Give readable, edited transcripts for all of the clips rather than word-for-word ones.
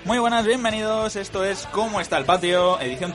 Muy buenas, bienvenidos, esto es ¿Cómo está el patio? Edición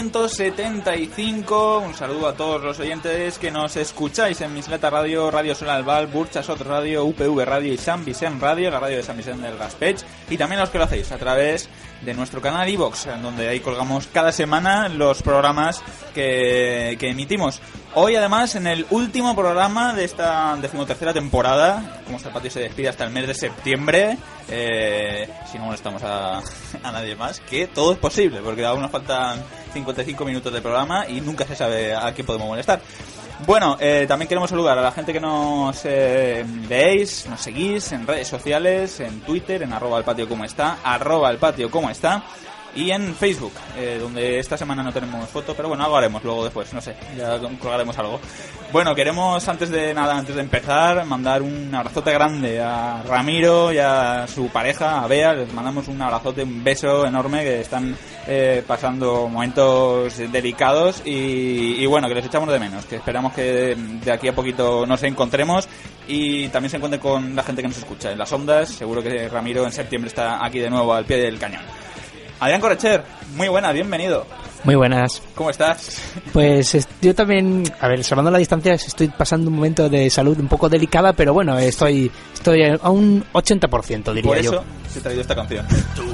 375, un saludo a todos los oyentes que nos escucháis en Mislata Radio, Radio Sol Albal, Burchasot Radio, UPV Radio y San Vicent Radio, la radio de San Vicent del Gaspech, y también los que lo hacéis a través de nuestro canal iVox, en donde ahí colgamos cada semana los programas que emitimos. Hoy, además, en el último programa de esta 13ª temporada, Como está el patio se despide hasta el mes de septiembre, si no molestamos a nadie más, que todo es posible, porque aún nos faltan 55 minutos de programa y nunca se sabe a quién podemos molestar. Bueno, también queremos saludar a la gente que nos veis, nos seguís en redes sociales, en Twitter, en @elpatio_como_está, @elpatio_como_está, y en Facebook, donde esta semana no tenemos foto, pero bueno, algo haremos luego después, no sé, ya colgaremos algo. Bueno, queremos antes de empezar, mandar un abrazote grande a Ramiro y a su pareja, a Bea. Les mandamos un abrazote, un beso enorme, que están pasando momentos delicados y bueno, que les echamos de menos, que esperamos que de aquí a poquito nos encontremos y también se encuentre con la gente que nos escucha en las ondas. Seguro que Ramiro en septiembre está aquí de nuevo al pie del cañón. Adrián Correcher, muy buena, bienvenido. Muy buenas. ¿Cómo estás? Pues yo también, a ver, salvando la distancia, estoy pasando un momento de salud un poco delicada, pero bueno, estoy a un 80%, diría yo. Por eso te he traído esta canción.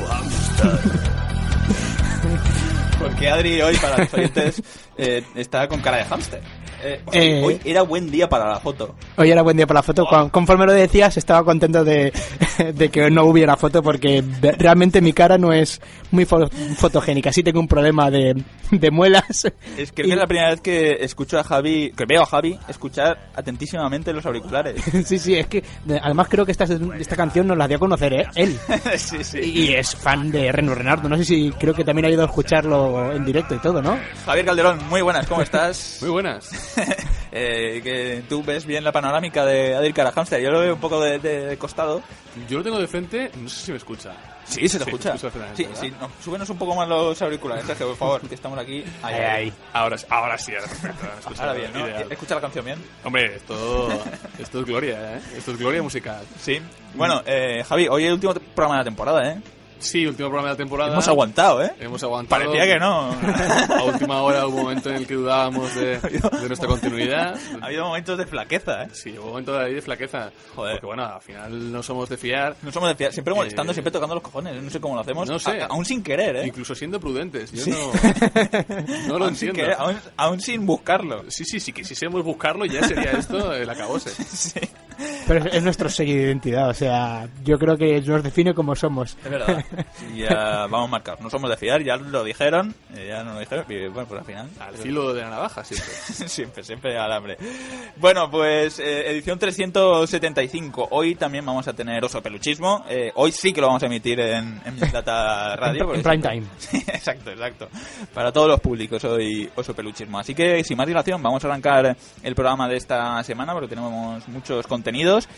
Porque Adri hoy, para los oyentes, está con cara de hámster. Hoy era buen día para la foto. Hoy era buen día para la foto. Conforme lo decías, estaba contento de que no hubiera foto, porque realmente mi cara no es muy fotogénica. Sí tengo un problema de muelas. Creo que es la primera vez que escucho a Javi, que veo a Javi escuchar atentísimamente los auriculares. Sí, es que además creo que esta canción nos la dio a conocer él. Sí. Y es fan de Reno Renardo. No sé si creo que también ha ido a escucharlo en directo y todo, ¿no? Javier Calderón, muy buenas, ¿cómo estás? Muy buenas. Que tú ves bien la panorámica de Adri Cara Hamster. Yo lo veo un poco de costado. Yo lo tengo de frente, no sé si me escucha. Sí, se te escucha. Sí, no, súbenos un poco más los auriculares, Sergio, por favor, que estamos aquí. Ahí. Ahora sí, ahora perfecto. Ahora bien, ¿no? ¿Escucha la canción bien? Hombre, esto es gloria, ¿eh? Esto es gloria musical. Sí. Bueno, Javi, hoy es el último programa de la temporada, ¿eh? Sí, último programa de la temporada. Hemos aguantado, ¿eh? Hemos aguantado. Parecía que no. A última hora hubo un momento en el que dudábamos de nuestra continuidad. Ha habido momentos de flaqueza, ¿eh? Sí, hubo momentos ahí de flaqueza. Joder. Porque bueno, al final no somos de fiar. No somos de fiar. Siempre molestando, siempre tocando los cojones. No sé cómo lo hacemos. No sé. Aún sin querer, ¿eh? Incluso siendo prudentes. Yo sí. no lo entiendo. Querer, aún sin buscarlo. Sí, que si sabemos buscarlo ya sería esto el acabose. Sí. Pero es nuestro sello de identidad, o sea, yo creo que nos define como somos. Es verdad. Ya vamos marcados. No somos de fiar, ya lo dijeron, ya no lo dijeron, y bueno, pues al final. Al filo de la navaja, siempre. siempre al hambre. Bueno, pues edición 375. Hoy también vamos a tener Oso Peluchismo. Hoy sí que lo vamos a emitir en Mislata Radio. En prime time. Sí, exacto. Para todos los públicos hoy Oso Peluchismo. Así que, sin más dilación, vamos a arrancar el programa de esta semana, porque tenemos muchos contenidos.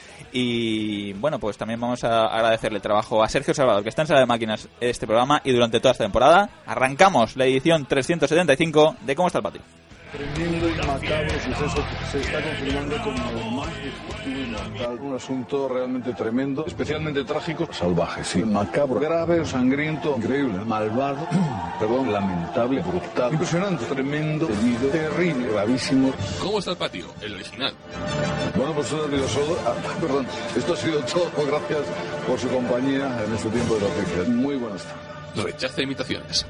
Y bueno, pues también vamos a agradecerle el trabajo a Sergio Salvador, que está en Sala de Máquinas este programa y durante toda esta temporada. Arrancamos la edición 375 de ¿Cómo está el patio? Tremendo y macabro suceso se está confirmando como el más discutido y mortal. Un asunto realmente tremendo, especialmente trágico, salvaje, sí, macabro, grave, sangriento, increíble, malvado, lamentable, brutal, impresionante, tremendo, temido, terrible, gravísimo. ¿Cómo está el patio? El original. Bueno, pues esto ha sido todo. Gracias por su compañía en este tiempo de noticias. Muy buenas tardes. Rechaza imitaciones.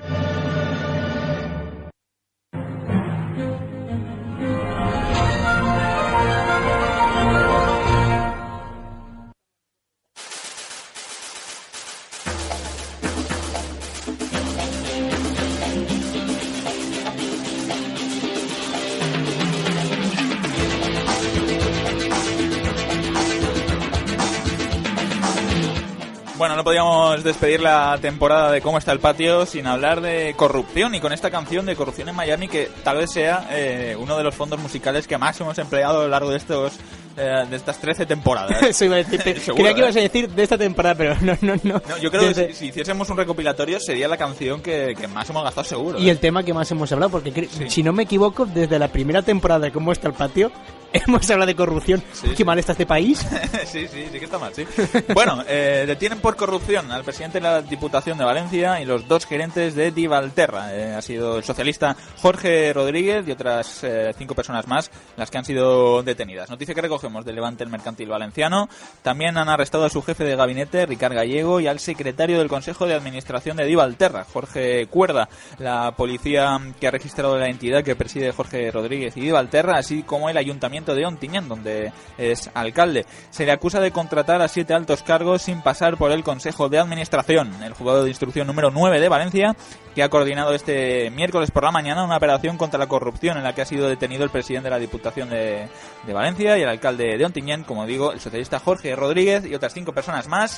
Bueno, no podíamos despedir la temporada de ¿Cómo está el patio? Sin hablar de corrupción, y con esta canción de Corrupción en Miami, que tal vez sea uno de los fondos musicales que más hemos empleado a lo largo de estos de estas 13 temporadas. Eso iba a decir. Seguro, Creía que ibas a decir de esta temporada, pero no. No, yo creo que si hiciésemos un recopilatorio sería la canción que más hemos gastado seguro. Y el tema que más hemos hablado, porque si no me equivoco, desde la primera temporada de Cómo está el patio, hemos hablado de corrupción. Qué mal está este país. sí que está mal, sí. Bueno, detienen por corrupción al presidente de la Diputación de Valencia y los 2 gerentes de Divalterra. Ha sido el socialista Jorge Rodríguez y otras 5 personas más las que han sido detenidas. Noticia que recogemos del Levante el Mercantil Valenciano. También han arrestado a su jefe de gabinete, Ricard Gallego, y al secretario del Consejo de Administración de Divalterra, Jorge Cuerda. La policía que ha registrado la entidad que preside Jorge Rodríguez y Divalterra, así como el ayuntamiento de Ontinyent, donde es alcalde. Se le acusa de contratar a 7 altos cargos sin pasar por el Consejo de Administración. El juzgado de instrucción número 9 de Valencia, que ha coordinado este miércoles por la mañana una operación contra la corrupción en la que ha sido detenido el presidente de la Diputación de Valencia y el alcalde de Ontinyent, como digo, el socialista Jorge Rodríguez, y otras 5 personas más.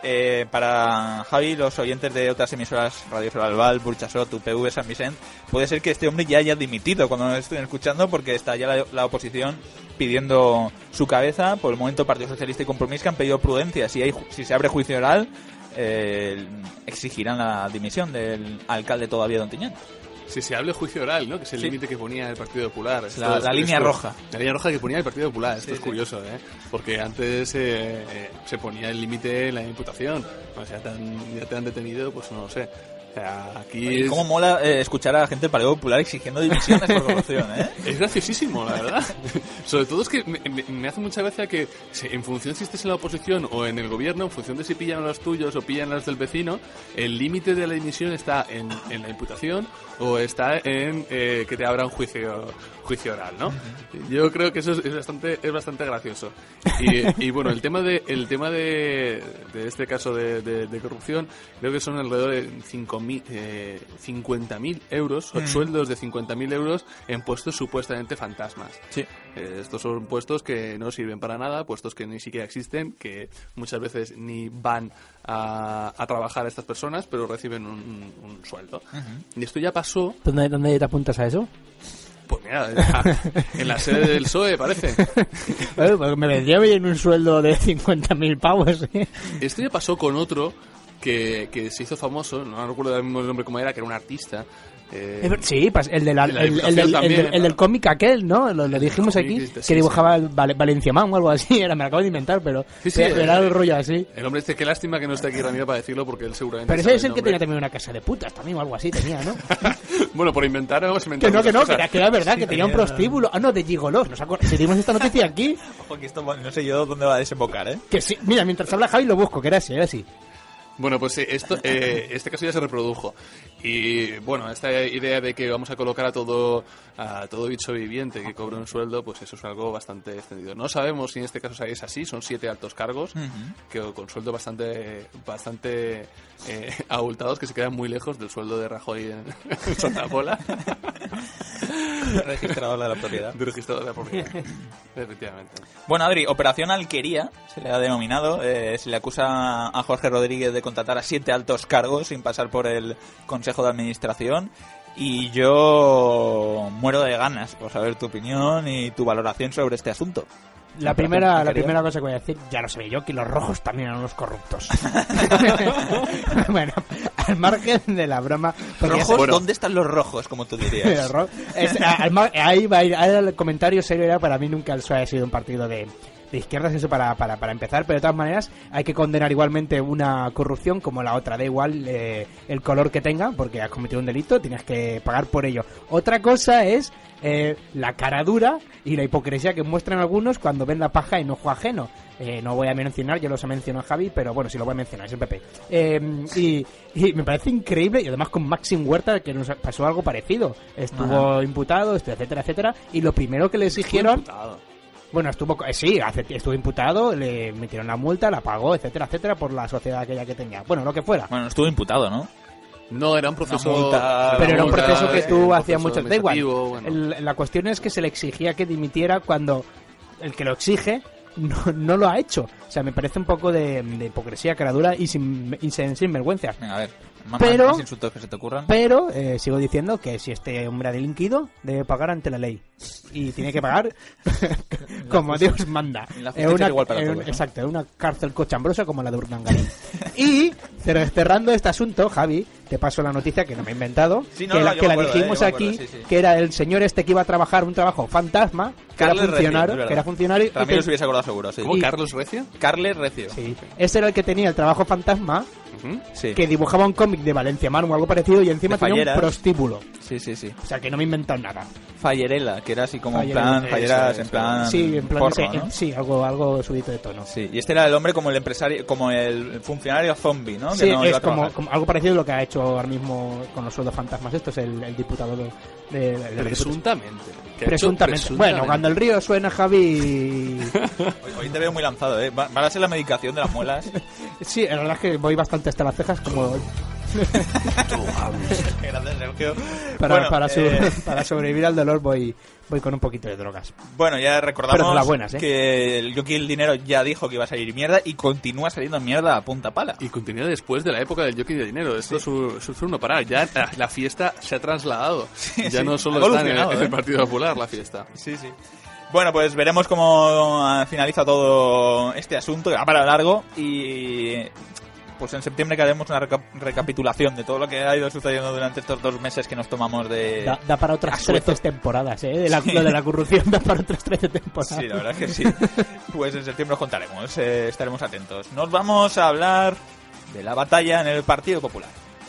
Para Javi, los oyentes de otras emisoras, Radio Sol Albal, Burchasot, UPV, San Vicent, puede ser que este hombre ya haya dimitido cuando nos estén escuchando, porque está ya la oposición pidiendo su cabeza. Por el momento, Partido Socialista y Compromís, que han pedido prudencia. Si se abre juicio oral, exigirán la dimisión del alcalde todavía de Ontinyent. Si se hable juicio oral, ¿no? Que es el límite que ponía el Partido Popular. La línea roja. La línea roja que ponía el Partido Popular. Esto es curioso, ¿eh? Porque antes se ponía el límite en la imputación. O sea, ya te han detenido, pues no lo sé. O sea, aquí y cómo mola escuchar a la gente del Partido Popular exigiendo dimisiones por corrupción, ¿eh? Es graciosísimo, la verdad. Sobre todo es que me hace mucha gracia que en función si estés en la oposición o en el gobierno, en función de si pillan a los tuyos o pillan a los del vecino, el límite de la dimisión está en la imputación o está en que te abra un juicio oral, ¿no? Yo creo que eso es bastante gracioso. Y bueno, el tema de este caso de corrupción, creo que son alrededor de 50.000 euros, sueldos de 50.000 euros en puestos supuestamente fantasmas. Sí. Estos son puestos que no sirven para nada, puestos que ni siquiera existen, que muchas veces ni van a trabajar estas personas, pero reciben un sueldo. Y esto ya pasó. ¿Dónde te apuntas a eso? Pues mira, en la sede del PSOE, parece. Bueno, pues me vendría bien un sueldo de 50.000 pavos. Esto ya pasó con otro que se hizo famoso, no recuerdo el mismo nombre cómo era, que era un artista. Sí, el del cómic aquel, ¿no? Lo dijimos aquí, que dibujaba Valenciamán o algo así. Me lo acabo de inventar, pero era el rollo así. El hombre dice, qué lástima que no esté aquí Ramiro para decirlo, porque él seguramente... Pero ese es el que tenía también una casa de putas también o algo así, tenía, ¿no? Bueno, por inventar hemos inventado que era verdad, que tenía un prostíbulo. Ah, no, de gigolos. Si dimos esta noticia aquí... Ojo, que esto no sé yo dónde va a desembocar, ¿eh? Que sí, mira, mientras habla Javi lo busco, que era así. Bueno, pues este caso ya se reprodujo. Y bueno, esta idea de que vamos a colocar a todo bicho viviente que cobre un sueldo, pues eso es algo bastante extendido. No sabemos si en este caso es así, son 7 altos cargos que con sueldos bastante abultados, que se quedan muy lejos del sueldo de Rajoy en Santa Pola. Registrador de la propiedad. Registrador de la propiedad, efectivamente. Bueno, Adri, Operación Alquería se le ha denominado. Se le acusa a Jorge Rodríguez de contratar a 7 altos cargos sin pasar por el Consejo de Administración. Y yo muero de ganas por saber tu opinión y tu valoración sobre este asunto. La primera cosa que voy a decir, ya lo sé yo, que los rojos también eran unos corruptos. Bueno, al margen de la broma... ¿Rojos? Bueno. ¿Dónde están los rojos, como tú dirías? Ahí va a ir el comentario serio. Era, para mí nunca el PSOE ha sido un partido de izquierdas, eso para empezar, pero de todas maneras hay que condenar igualmente una corrupción como la otra, da igual el color que tenga, porque has cometido un delito, tienes que pagar por ello. Otra cosa es la cara dura y la hipocresía que muestran algunos cuando ven la paja en ojo ajeno. No voy a mencionar, ya los ha mencionado Javi, pero bueno, sí lo voy a mencionar, es el PP. Y me parece increíble, y además con Maxim Huerta, que nos pasó algo parecido. Estuvo imputado, etcétera, etcétera, y lo primero que le exigieron... Bueno, estuvo imputado, le metieron la multa, la pagó, etcétera, etcétera, por la sociedad aquella que tenía. Bueno, lo que fuera. Bueno, estuvo imputado, ¿no? No, era un proceso... Pero era un proceso que tú hacías mucho... Da igual. Bueno. La cuestión es que se le exigía que dimitiera cuando el que lo exige no lo ha hecho. O sea, me parece un poco de hipocresía, caradura y sin vergüenza. Venga, a ver, Pero- más insultos que se te ocurran. Pero sigo diciendo que si este hombre ha delinquido, debe pagar ante la ley. Y tiene que pagar como Dios manda. La justicia es igual para todos, ¿no? Exacto, en una cárcel cochambrosa como la de Urdangarín. Y cerrando este asunto, Javi, te paso la noticia que no me he inventado, Sí, no, que no, la, yo que me la acuerdo, dijimos yo me acuerdo, aquí, sí, sí. que era el señor este que iba a trabajar un trabajo fantasma, que era Carles Recio, funcionario, es verdad. que era funcionario. y Ramiro que- se hubiese acordado seguro, sí. ¿Cómo? Y- ¿Carlos Recio? Carles Recio. Sí, ese era el que tenía el trabajo fantasma, Ujú. Sí. que dibujaba un cómic de Valencia Manu o algo parecido y encima De tenía un falleras. prostíbulo. Sí, sí, sí. O sea, que no me he inventado nada. Fallerela, que era así como en Fallerela, plan, eso falleras es, en plan Sí, en plan porno, ese- ¿no? sí, algo subidito de tono. Sí, y este era el hombre como el empresario, como el funcionario zombie, ¿no? Sí, que no iba es a trabajar. como algo parecido a lo que ha hecho ahora mismo con los sueldos fantasmas. Esto es el diputado de Presuntamente. ¿Qué ha hecho? Presuntamente. Bueno, cuando el río suena, Javi. Hoy te veo muy lanzado, ¿eh? ¿Va a ser la medicación de las muelas? Sí, la verdad es que voy bastante hasta las cejas como Gracias, Sergio. para, Bueno, para sobrevivir al dolor voy con un poquito de drogas. Bueno, ya Pero recordamos de las buenas, ¿eh? que el Yoki el Dinero ya dijo que iba a salir mierda y continúa saliendo mierda a punta pala. Y continúa después de la época del jockey de dinero. Esto es un no parar. Ya la fiesta se ha trasladado. Ya sí. no solo Ha está en evolucionado, el Partido Popular la fiesta. Sí, sí. Bueno, pues veremos cómo finaliza todo este asunto, que va para largo, y pues en septiembre que haremos una recapitulación de todo lo que ha ido sucediendo durante estos 2 meses que nos tomamos de... Da para otras asueto. 13 temporadas, ¿eh? Lo de la corrupción da para otras 13 temporadas. Sí, la verdad es que sí. Pues en septiembre os contaremos, estaremos atentos. Nos vamos a hablar de la batalla en el Partido Popular.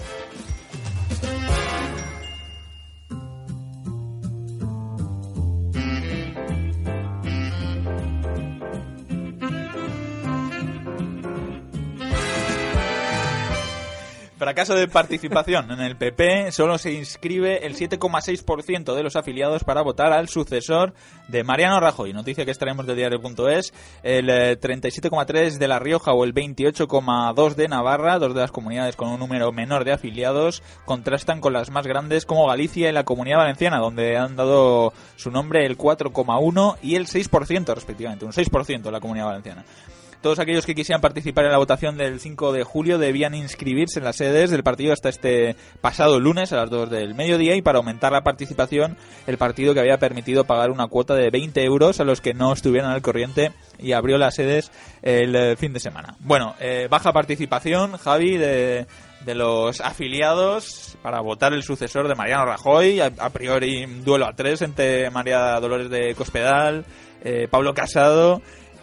Fracaso de participación en el PP, solo se inscribe el 7,6% de los afiliados para votar al sucesor de Mariano Rajoy. Noticia que extraemos de diario.es. El 37,3% de La Rioja o el 28,2% de Navarra, 2 de las comunidades con un número menor de afiliados, contrastan con las más grandes como Galicia y la Comunidad Valenciana, donde han dado su nombre el 4,1% y el 6% respectivamente, un 6% la Comunidad Valenciana. Todos aquellos que quisieran participar en la votación del 5 de julio debían inscribirse en las sedes del partido hasta este pasado lunes a las 2 del mediodía, y para aumentar la participación el partido, que había permitido pagar una cuota de 20 euros a los que no estuvieran al corriente, y abrió las sedes el fin de semana. Bueno, baja participación, Javi, de los afiliados para votar el sucesor de Mariano Rajoy. A priori duelo a 3 entre María Dolores de Cospedal, Pablo Casado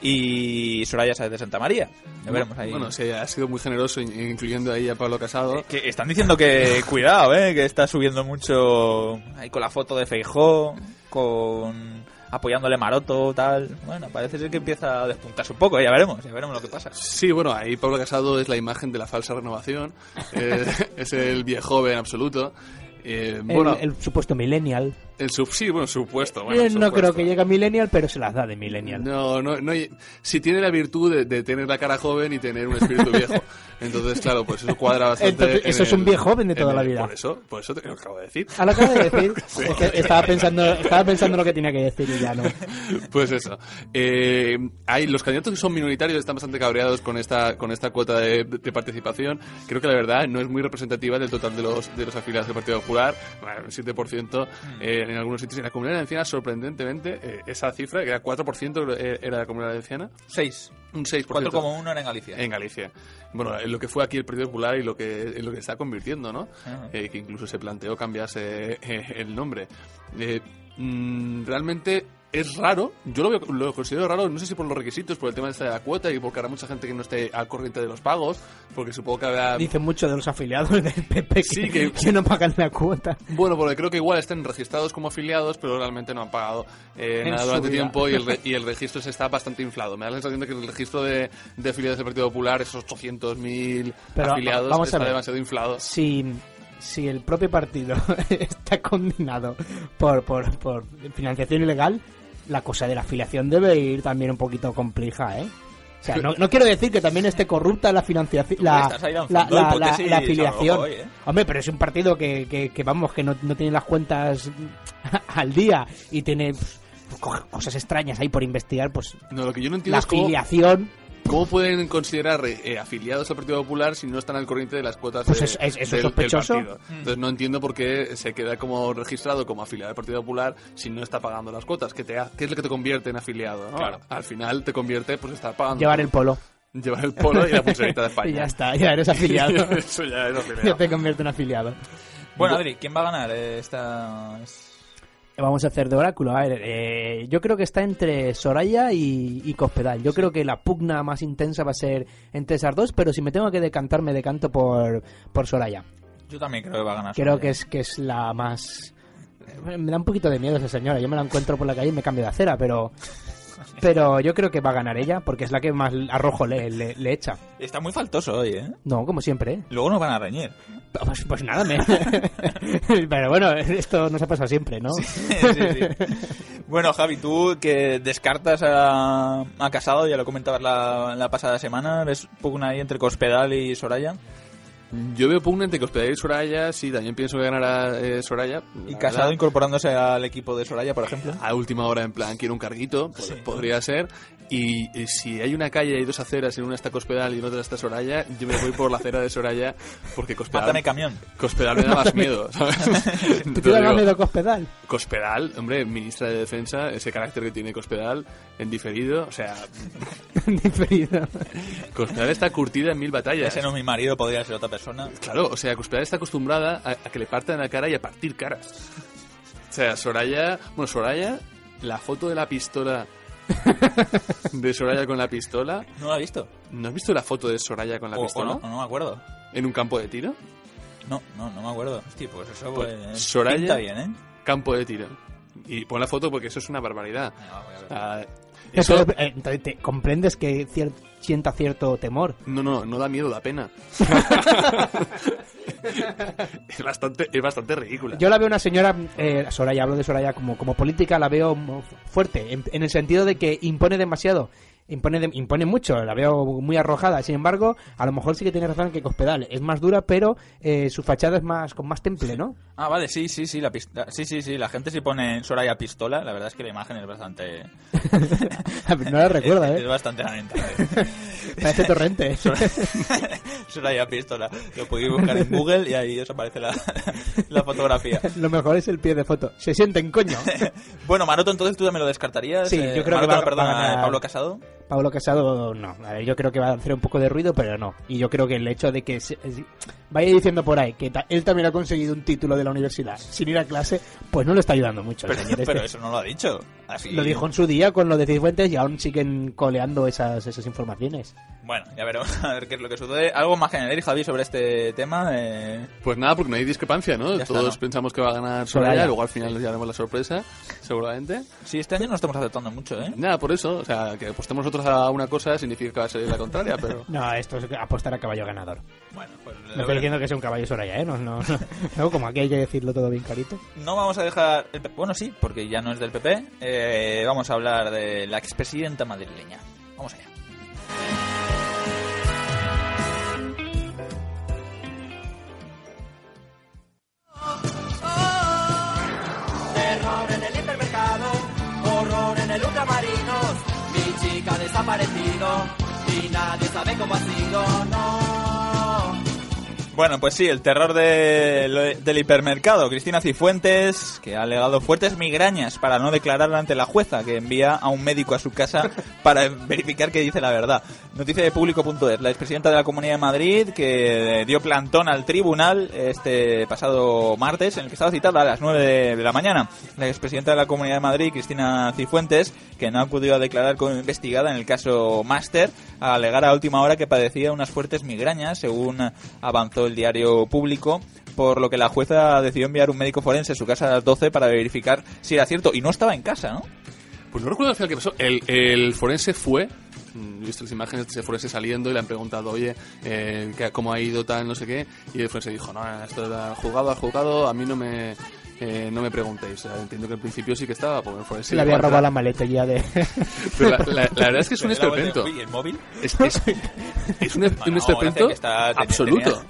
y Soraya Sáez de Santa María. Ya veremos ahí. Bueno, sí, ha sido muy generoso incluyendo ahí a Pablo Casado. Que están diciendo que cuidado, que está subiendo mucho ahí con la foto de Feijóo, con apoyándole Maroto, tal. Bueno, parece ser que empieza a despuntarse un poco, ya veremos lo que pasa. Sí, bueno, ahí Pablo Casado es la imagen de la falsa renovación. Es el viejoven absoluto. Bueno, El supuesto millennial. supuesto. No supuesto. creo que llegue a millennial, pero se las da de millennial. No, si tiene la virtud de tener la cara joven y tener un espíritu viejo. Entonces, claro, pues eso cuadra bastante. Entonces, eso es un viejo joven de toda la vida. Por eso te lo acabo de decir. A lo que acabo de decir, es que estaba pensando lo que tenía que decir y ya no. Pues eso. Hay los candidatos que son minoritarios están bastante cabreados con esta cuota de participación. Creo que la verdad no es muy representativa del total de los afiliados del Partido Popular. Bueno, un 7% en algunos sitios. En la Comunidad Valenciana, sorprendentemente, esa cifra, que era 4% era la Comunidad Valenciana. 6. Un 6%. 4,1 era en Galicia. En Galicia. Bueno, en lo que fue aquí el Partido Popular y lo que se está convirtiendo, ¿no? Ajá. Que incluso se planteó cambiarse el nombre. Realmente es raro, yo lo considero raro, no sé si por los requisitos, por el tema de la cuota y porque habrá mucha gente que no esté al corriente de los pagos, porque supongo que habrá... Dicen mucho de los afiliados del PP Sí, que que- no pagan la cuota. Bueno, porque creo que igual están registrados como afiliados, pero realmente no han pagado En nada su durante vida. tiempo y el registro se está bastante inflado. Me da la sensación de que el registro de afiliados del Partido Popular, esos 800.000 Pero afiliados, vamos a está ver. demasiado inflado. Si el propio partido está condenado por financiación ilegal, la cosa de la afiliación debe ir también un poquito compleja, ¿eh? O sea, no quiero decir que también esté corrupta la financiación, Estás ahí lanzando hipótesis la afiliación. a lo mejor, Hombre, pero es un partido que vamos, que no tiene las cuentas al día y tiene cosas extrañas ahí por investigar, pues No, lo que yo no entiendo la es cómo, afiliación. ¿Cómo pueden considerar afiliados al Partido Popular si no están al corriente de las cuotas Pues de- eso es del sospechoso. partido? Entonces no entiendo por qué se queda como registrado como afiliado del Partido Popular si no está pagando las cuotas. ¿Qué es lo que te convierte en afiliado? ¿no? Claro. Al final te convierte pues estar pagando. Llevar el polo. Llevar el polo y la pulserita de España. Y ya está, ya eres afiliado. Eso ya es Ya afiliado. te convierte en afiliado. Bueno, Adri, ¿quién va a ganar esta...? Vamos a hacer de oráculo. A ver, yo creo que está entre Soraya y Cospedal. Yo creo que la pugna más intensa va a ser entre esas dos, pero si me tengo que decantar, me decanto por Soraya. Yo también creo que va a ganar. Creo Soraya. que es la más... Me da un poquito de miedo esa señora. Yo me la encuentro por la calle y me cambio de acera, pero yo creo que va a ganar ella, porque es la que más arrojo le echa. Está muy faltoso hoy, ¿eh? No, como siempre, ¿eh? Luego nos van a reñir. Pues nada, pero bueno, esto nos ha pasado siempre, ¿no? Sí. Bueno, Javi, tú que descartas a Casado, ya lo comentabas la pasada semana, ¿ves pugna ahí entre Cospedal y Soraya? Yo veo pugna entre Cospedal y Soraya, sí, también pienso que ganará Soraya. ¿Y la Casado verdad. incorporándose al equipo de Soraya, por ejemplo? A última hora, en plan, quiero un carguito, podría ser. Y si hay una calle y hay dos aceras, en una está Cospedal y en otra está Soraya, yo me voy por la acera de Soraya, porque Mátame camión. Cospedal me da más miedo, ¿sabes? ¿Tú Te te digo, das miedo a Cospedal? Cospedal, hombre, ministra de Defensa, ese carácter que tiene Cospedal en diferido, o sea, Diferido. Cospedal está curtida en 1000 batallas. Ese no es mi marido, podría ser otra persona. Claro, o sea, Cospedal está acostumbrada a que le partan la cara y a partir caras. O sea, Soraya, la foto de la pistola de Soraya con la pistola. ¿No lo has visto? ¿No has visto la foto de Soraya con la ¿O pistola? no me acuerdo. ¿En un campo de tiro? No me acuerdo. Hostia, pues eso Pues, Soraya... pinta bien, ¿eh? Campo de tiro. Y pon la foto porque eso es una barbaridad. Ah, Eso, eso, entonces, ¿comprendes que sienta cierto temor? no da miedo, da pena. es bastante ridícula. Yo la veo una señora, Soraya, hablo de Soraya como política, la veo fuerte, en el sentido de que impone demasiado. Impone mucho, la veo muy arrojada. Sin embargo, a lo mejor sí que tiene razón que Cospedal es más dura, pero su fachada es con más temple, ¿no? Ah, vale, sí, la gente se pone Soraya pistola, la verdad es que la imagen es bastante... No la recuerda, Es bastante lamentable. Parece Torrente. Soraya pistola. Lo podéis buscar en Google y ahí os aparece la fotografía. Lo mejor es el pie de foto. Se sienten, coño. Bueno, Maroto, entonces tú también lo descartarías. Sí, yo creo que Maroto, va a ganar Pablo Casado. Pablo Casado, no. A ver, yo creo que va a hacer un poco de ruido, pero no. Y yo creo que el hecho de que vaya diciendo por ahí que él también ha conseguido un título de la universidad sin ir a clase, pues no le está ayudando mucho. el señor Pero este. eso no lo ha dicho. Así... Lo dijo en su día con lo de Cifuentes y aún siguen coleando esas informaciones. Bueno, ya veremos a ver qué es lo que sucede. ¿Algo más que añadir, Javi, sobre este tema? Pues nada, porque no hay discrepancia, ¿no? Ya está, Todos ¿no? pensamos que va a ganar Soraya, Soraya. luego al final nos llevaremos la sorpresa, seguramente. Sí, este año no estamos acertando mucho, ¿eh? Nada, por eso, o sea, que apostemos nosotros a una cosa significa que va a ser la contraria, pero... No, esto es apostar a caballo ganador. Bueno, pues No estoy diciendo que sea un caballo Soraya, ¿eh? No, como aquí hay que decirlo todo bien clarito. no vamos a dejar... Bueno, sí, porque ya no es del PP. Vamos a hablar de la expresidenta madrileña. Vamos allá. Terror en el hipermercado, horror en el ultramarinos. Mi chica ha desaparecido y nadie sabe cómo ha sido, no. Bueno, pues sí, el terror del hipermercado. Cristina Cifuentes, que ha alegado fuertes migrañas para no declarar ante la jueza, que envía a un médico a su casa para verificar que dice la verdad. Noticia de Público.es. La expresidenta de la Comunidad de Madrid, que dio plantón al tribunal este pasado martes, en el que estaba citada a las 9 de la mañana. La expresidenta de la Comunidad de Madrid, Cristina Cifuentes, que no ha acudido a declarar como investigada en el caso Máster, a alegar a última hora que padecía unas fuertes migrañas, según avanzó el diario Público, por lo que la jueza decidió enviar un médico forense a su casa a las 12 para verificar si era cierto. Y no estaba en casa, ¿no? Pues no recuerdo al final qué pasó. El forense fue... He visto las imágenes de ese forense saliendo y le han preguntado, oye, ¿cómo ha ido tal, no sé qué? Y el forense dijo, no, esto era juzgado, a mí no me preguntéis. O sea, entiendo que al principio sí que estaba, porque el forense... Le había robado la maleta ya de... Pero la verdad es que es un esperpento. ¿Y el móvil? Es un Bueno, esperpento gracias, que está- absoluto. tenías-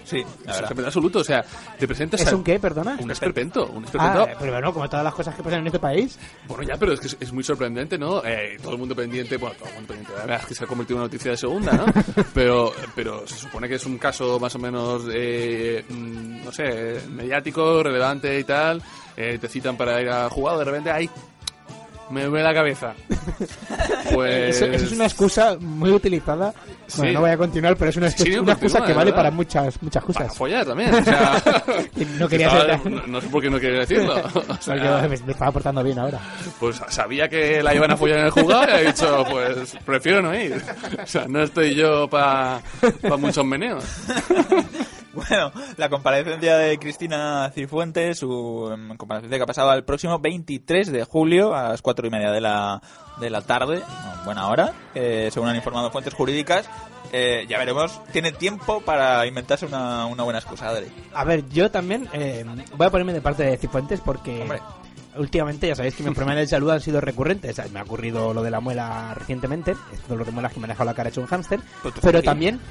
Sí, la verdad. Esperpento absoluto, o sea, te presentas ¿Es un qué, perdona? Un esperpento. Pero bueno, como todas las cosas que pasan en este país. Bueno, ya, pero es que es muy sorprendente, ¿no? Todo el mundo pendiente, la verdad es que se ha convertido en una noticia de segunda, ¿no? pero se supone que es un caso más o menos, no sé, mediático, relevante y tal. Te citan para ir a jugar, de repente, ¡ay! Me duele la cabeza. Pues... Eso es una excusa muy utilizada. Bueno, no voy a continuar, pero es una excusa que vale para muchas cosas. Para follar también, o sea... no quería ser... No sé por qué no quería decirlo. O sea, me estaba portando bien ahora. Pues sabía que la iban a follar en el jugar y he dicho, pues prefiero no ir. O sea, no estoy yo para muchos meneos. Bueno, la comparecencia de Cristina Cifuentes, su comparecencia que ha pasado al próximo 23 de julio a las 4:30 de la tarde, buena hora, según han informado fuentes jurídicas. Ya veremos, tiene tiempo para inventarse una buena excusa, Adri. A ver, yo también voy a ponerme de parte de Cifuentes porque... Hombre. Últimamente ya sabéis que mis problemas de salud han sido recurrentes. Me ha ocurrido lo de la muela recientemente, esto de lo de muelas que me ha dejado la cara hecho un hámster, pero también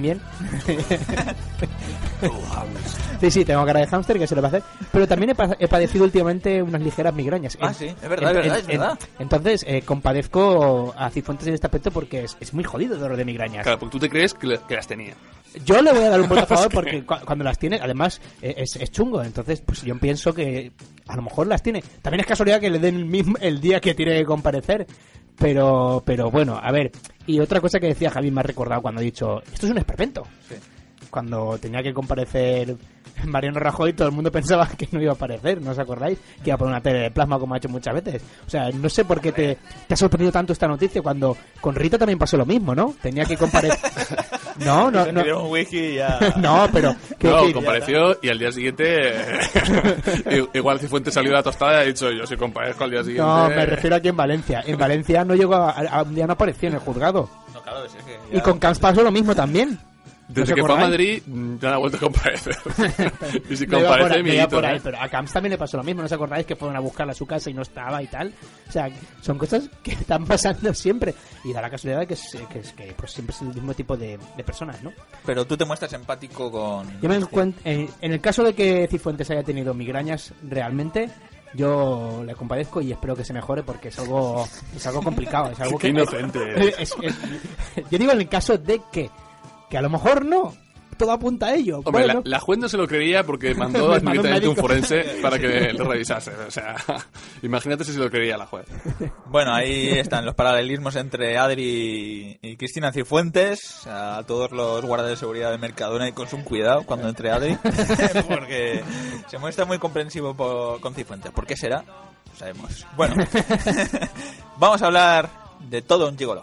sí, tengo cara de hámster, que se lo va a hacer, pero también he padecido últimamente unas ligeras migrañas. Sí, es verdad. Entonces compadezco a Cifuentes en este aspecto porque es muy jodido de lo de migrañas. Claro, porque tú te crees que las tenía. Yo le voy a dar un voto a favor porque cuando las tiene, además, es chungo. Entonces, pues yo pienso que a lo mejor las tiene. También es casualidad que le den el día que tiene que comparecer. Pero bueno, a ver. Y otra cosa que decía Javi, me ha recordado cuando ha dicho, esto es un esperpento. Sí. Cuando tenía que comparecer Mariano Rajoy, todo el mundo pensaba que no iba a aparecer, ¿no os acordáis? Que iba a poner una tele de plasma como ha hecho muchas veces. O sea, no sé por qué te ha sorprendido tanto esta noticia cuando con Rita también pasó lo mismo, ¿no? Tenía que comparecer... No. Un wiki ya... No, pero... No, compareció y al día siguiente... igual Cifuentes salió de la tostada y ha dicho, yo sí comparezco al día siguiente... No, me refiero aquí en Valencia. En Valencia no llegó a un día no apareció en el juzgado. No, claro, es que ya... Y con Camps pasó lo mismo también. Desde que fue a Madrid ya no ha vuelto a comparecer. Y si comparece, mi hito, ¿no? Pero a Camps también le pasó lo mismo. ¿No os acordáis que fueron a buscarla a su casa y no estaba y tal? O sea, son cosas que están pasando siempre. Y da la casualidad que pues siempre es el mismo tipo de personas, ¿no? Pero tú te muestras empático con... Yo me encuentro... En el caso de que Cifuentes haya tenido migrañas realmente... Yo le compadezco y espero que se mejore porque es algo complicado. Es algo Qué inocente. Yo digo en el caso de que a lo mejor no, todo apunta a ello. Hombre, bueno. la juez no se lo creía porque mandó directamente un forense para que lo revisase. O sea, imagínate si se lo creía la juez. Bueno, ahí están los paralelismos entre Adri y Cristina Cifuentes. A todos los guardas de seguridad de Mercadona y con su cuidado cuando entre Adri, porque se muestra muy comprensivo con Cifuentes. ¿Por qué será? No sabemos. Bueno, vamos a hablar de todo un gigolo.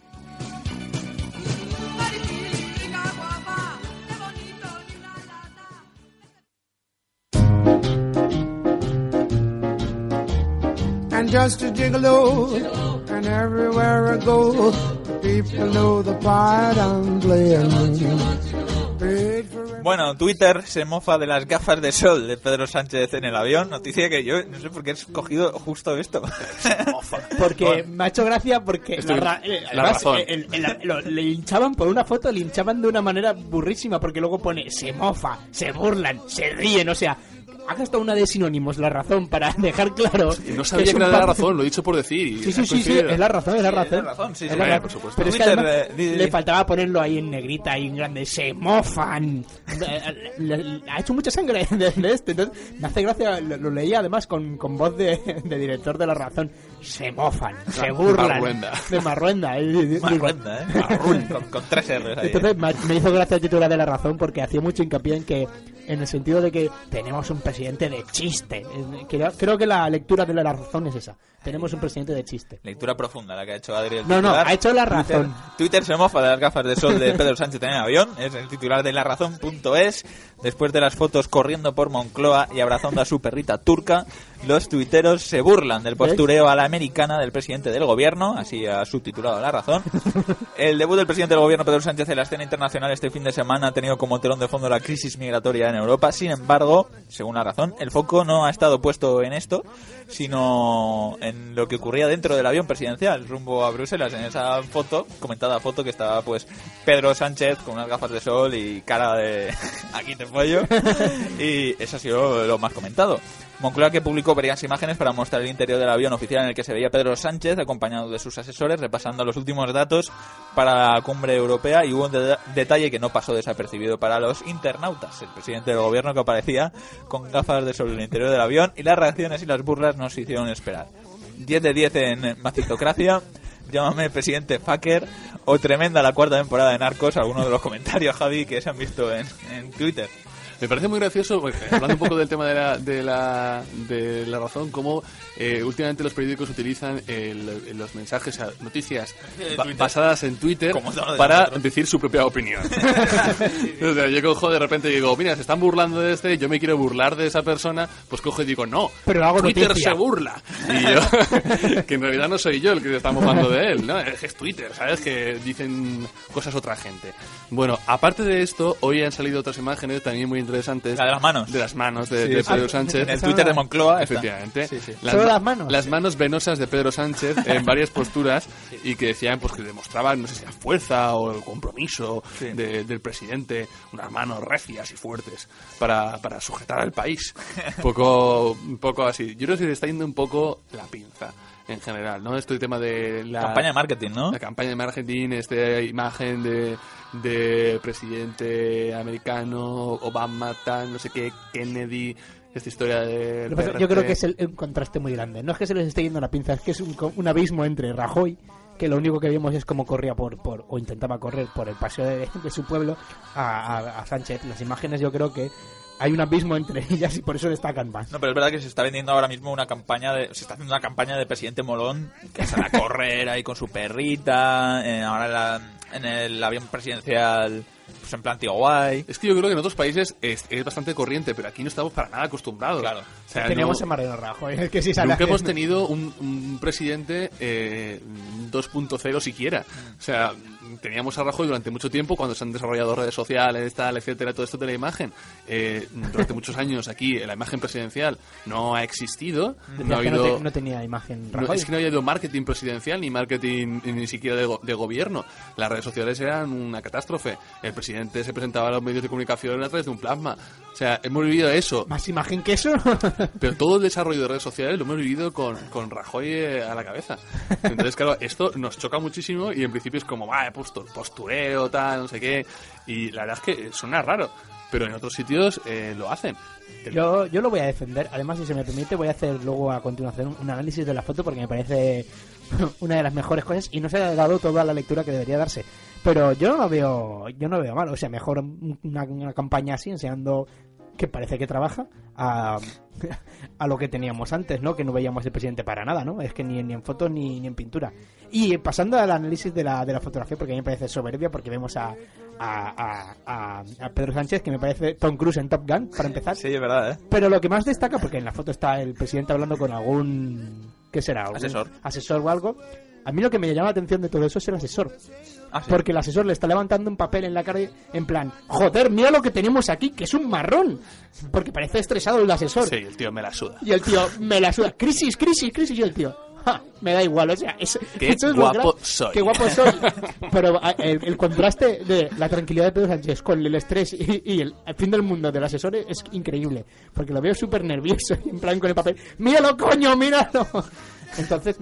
I'm just a gigolo, and everywhere I go, people know the part I'm playing. Bueno, Twitter se mofa de las gafas de sol de Pedro Sánchez en el avión. Noticia que yo no sé por qué he escogido justo esto. Porque me ha hecho gracia porque la razón. Le hinchaban por una foto, le hinchaban de una manera burrísima porque luego pone se mofa, se burlan, se ríen, o sea... Ha gastado una de sinónimos, la razón, para dejar claro... No sabía que era la razón, lo he dicho por decir. Sí, es la razón. Sí, por supuesto. Pero es que además le faltaba ponerlo ahí en negrita y en grande. ¡Se mofan! Ha hecho mucha sangre de este. Entonces, me hace gracia, lo leía además con voz de director de La Razón. Se mofan, se burlan. Marruenda. De Marruenda. Marruenda, con 3 R's ahí. Entonces, me hizo gracia el titular de La Razón porque hacía mucho hincapié en el sentido de que tenemos un presidente de chiste. Creo que la lectura de La Razón es esa. Tenemos un presidente de chiste. Lectura profunda la que ha hecho Adri. No, ha hecho La Razón. Twitter se mofa de las gafas de sol de Pedro Sánchez en el avión. Es el titular de larazón.es. Después de las fotos corriendo por Moncloa y abrazando a su perrita turca, los tuiteros se burlan del postureo a la americana del presidente del gobierno. Así ha subtitulado La Razón. El debut del presidente del gobierno, Pedro Sánchez, en la escena internacional este fin de semana ha tenido como telón de fondo la crisis migratoria en en Europa. Sin embargo, según la razón, el foco no ha estado puesto en esto, sino en lo que ocurría dentro del avión presidencial rumbo a Bruselas. En esa comentada foto, que estaba pues Pedro Sánchez con unas gafas de sol y cara de aquí te pollo, y eso ha sido lo más comentado. Moncloa, que publicó varias imágenes para mostrar el interior del avión oficial en el que se veía Pedro Sánchez acompañado de sus asesores repasando los últimos datos para la cumbre europea, y hubo un detalle que no pasó desapercibido para los internautas: el presidente del gobierno, que aparecía con gafas de sol en el interior del avión, y las reacciones y las burlas no se hicieron esperar. 10 de 10 en Macitocracia, llámame presidente fucker, o tremenda la cuarta temporada de Narcos, algunos de los comentarios, Javi, que se han visto en Twitter. Me parece muy gracioso, hablando un poco del tema de la razón, cómo últimamente los periódicos utilizan los mensajes, noticias basadas en Twitter para decir su propia opinión. O sea, yo cojo de repente y digo, mira, se están burlando de este, yo me quiero burlar de esa persona, pues cojo y digo, no, pero hago Twitter noticia. se burla. Y yo, que en realidad no soy yo el que estamos hablando de él, ¿no? Es Twitter, ¿sabes? Que dicen cosas otra gente. Bueno, aparte de esto, hoy han salido otras imágenes también muy interesantes. La de las manos. De las manos de Pedro Sánchez. En el Twitter de Moncloa. Efectivamente. Sí, sí. ¿Solo las manos? Las manos venosas de Pedro Sánchez en varias posturas, y que decían pues que demostraban, no sé si la fuerza o el compromiso del presidente, unas manos recias y fuertes para sujetar al país. Un poco así. Yo creo que se le está yendo un poco la pinza en general, ¿no? Este tema de la campaña de marketing, ¿no? La campaña de marketing, esta imagen de presidente americano, Obama, tal, no sé qué, Kennedy, esta historia de... Yo creo que es un contraste muy grande. No es que se les esté yendo la pinza, es que es un abismo entre Rajoy, que lo único que vimos es cómo corría o intentaba correr por el paseo de su pueblo, a Sánchez. Las imágenes, yo creo que hay un abismo entre ellas y por eso destacan más. No, pero es verdad que se está vendiendo ahora mismo se está haciendo una campaña de presidente molón, que sale a correr ahí con su perrita, ahora en el avión presidencial, pues en plan tío guay. Es que yo creo que en otros países es bastante corriente, pero aquí no estamos para nada acostumbrados. Claro. O sea, teníamos a Mariano Rajoy, es que sí sale. Nunca hemos tenido un presidente 2.0 siquiera. O sea, teníamos a Rajoy durante mucho tiempo, cuando se han desarrollado redes sociales, tal, etcétera, todo esto de la imagen. Durante muchos años aquí la imagen presidencial no ha existido. No tenía imagen Rajoy. Es que no había habido marketing presidencial ni marketing ni siquiera de gobierno. Las redes sociales eran una catástrofe. El presidente se presentaba a los medios de comunicación a través de un plasma. O sea, hemos vivido eso. ¿Más imagen que eso? Pero todo el desarrollo de redes sociales lo hemos vivido con Rajoy a la cabeza. Entonces, claro, esto nos choca muchísimo y en principio es como, postureo, tal, no sé qué. Y la verdad es que suena raro, pero en otros sitios lo hacen. Yo lo voy a defender. Además, si se me permite, voy a hacer luego a continuación un análisis de la foto, porque me parece una de las mejores cosas y no se ha dado toda la lectura que debería darse. Pero yo no lo veo mal. O sea, mejor una campaña así, enseñando que parece que trabaja a lo que teníamos antes, ¿no? Que no veíamos el presidente para nada, ¿no? Es que ni en fotos ni en pintura. Y pasando al análisis de la fotografía, porque a mí me parece soberbia, porque vemos a Pedro Sánchez, que me parece Tom Cruise en Top Gun, para empezar. Sí, es verdad, ¿eh? Pero lo que más destaca, porque en la foto está el presidente hablando con algún... ¿Qué será? Asesor o algo. A mí lo que me llama la atención de todo eso es el asesor. ¿Ah, sí? Porque el asesor le está levantando un papel en la cara en plan, joder, mira lo que tenemos aquí, que es un marrón. Porque parece estresado el asesor. Sí, el tío me la suda. Y el tío, me la suda. Crisis. Y el tío, me da igual. O sea, qué guapo soy. Qué guapo soy. Pero el contraste de la tranquilidad de Pedro Sánchez con el estrés y el fin del mundo del asesor es increíble. Porque lo veo súper nervioso, en plan con el papel. ¡Míralo, coño, míralo! Entonces,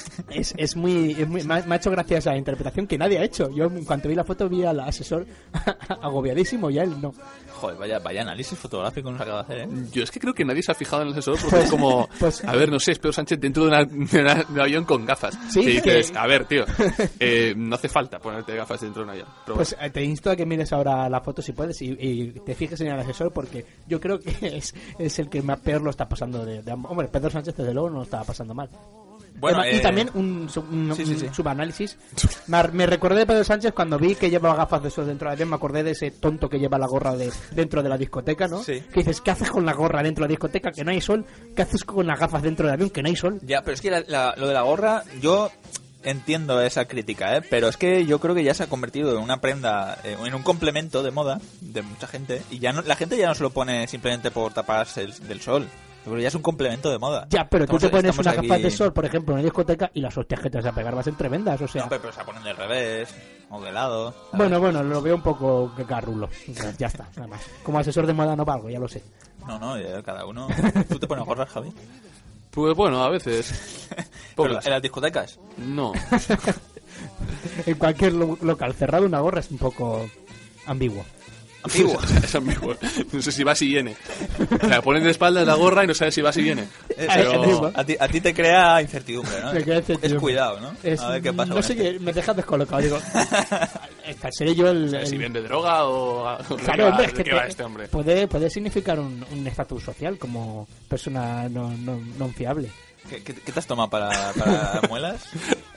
me ha hecho gracia esa interpretación que nadie ha hecho. Yo, en cuanto vi la foto, vi al asesor agobiadísimo y a él no. Joder, vaya análisis fotográfico nos acaba de hacer, ¿eh? Yo es que creo que nadie se ha fijado en el asesor, porque es como, a ver, no sé, es Pedro Sánchez dentro de un avión con gafas. Sí, que dices, a ver, tío, no hace falta ponerte gafas dentro de un avión. Pero pues te insto a que mires ahora la foto si puedes y te fijes en el asesor, porque yo creo que es el que peor lo está pasando hombre, Pedro Sánchez desde luego no lo estaba pasando mal. Bueno, y también un subanálisis. Me recordé de Pedro Sánchez cuando vi que llevaba gafas de sol dentro del avión. Me acordé de ese tonto que lleva la gorra dentro de la discoteca, ¿no? Sí. Que dices, ¿qué haces con la gorra dentro de la discoteca? Que no hay sol. ¿Qué haces con las gafas dentro del avión? Que no hay sol. Ya, pero es que lo de la gorra, yo entiendo esa crítica, pero es que yo creo que ya se ha convertido en una prenda, en un complemento de moda de mucha gente, y ya no, la gente ya no se lo pone simplemente por taparse del sol. Yo creo que ya es un complemento de moda. Ya, pero tú te pones unas aquí... gafas de sol, por ejemplo, en una discoteca, y las hostias que te vas a pegar van a ser tremendas, o sea... No, pero se la ponen del revés, o de lado. ¿sabes? Bueno, lo veo un poco garrulo. Ya está, nada más. Como asesor de moda no valgo, ya lo sé. No, cada uno... ¿Tú te pones gorras, Javi? Pues bueno, a veces. ¿Pero en las discotecas? No. En cualquier local cerrado una gorra es un poco ambiguo. ¿Ambiguo? Es ambiguo. No sé si va si viene. O sea, ponen de espaldas la gorra y no sabes si va si viene. Pero a ti te crea incertidumbre, ¿no? Me crea incertidumbre. Es cuidado, ¿no? A ver qué pasa. No sé qué, me dejas descolocado. Digo, seré yo el... O sea, si vende droga o... Claro, hombre, es que ¿qué va este hombre? puede significar un estatus social como persona no fiable. ¿Qué te has tomado para muelas?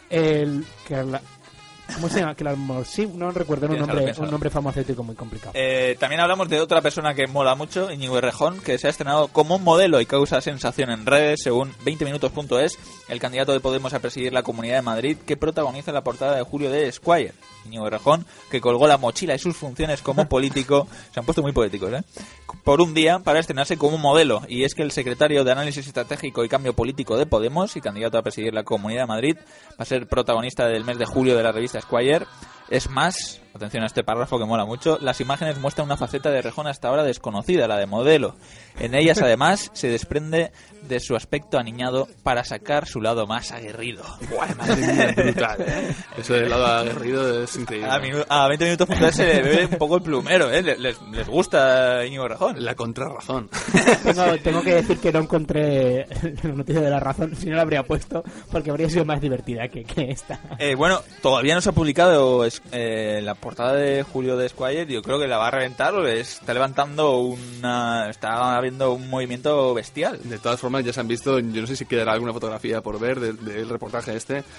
¿Cómo se llama? Sí, no recuerdo un nombre farmacéutico muy complicado. También hablamos de otra persona que mola mucho, Íñigo Errejón, que se ha estrenado como modelo y causa sensación en redes, según 20minutos.es, el candidato de Podemos a presidir la Comunidad de Madrid, que protagoniza la portada de julio de Esquire. Íñigo Errejón, que colgó la mochila y sus funciones como político, se han puesto muy poéticos, por un día para estrenarse como modelo. Y es que el secretario de Análisis Estratégico y Cambio Político de Podemos y candidato a presidir la Comunidad de Madrid va a ser protagonista del mes de julio de la revista Esquire. Es más, atención a este párrafo que mola mucho, las imágenes muestran una faceta de Errejón hasta ahora desconocida, la de modelo. En ellas, además, se desprende de su aspecto aniñado para sacar su lado más aguerrido. ¡Guay, madre mía, brutal! Eso del lado aguerrido es increíble. A 20 minutos se le ve un poco el plumero, les gusta Íñigo Errejón. La contrarrazón. Tengo que decir que no encontré la noticia de la razón, si no la habría puesto, porque habría sido más divertida que esta. Bueno, todavía no se ha publicado la portada de julio de Esquire. Yo creo que la va a reventar, está levantando está habiendo un movimiento bestial. De todas formas, ya se han visto, yo no sé si quedará alguna fotografía por ver del reportaje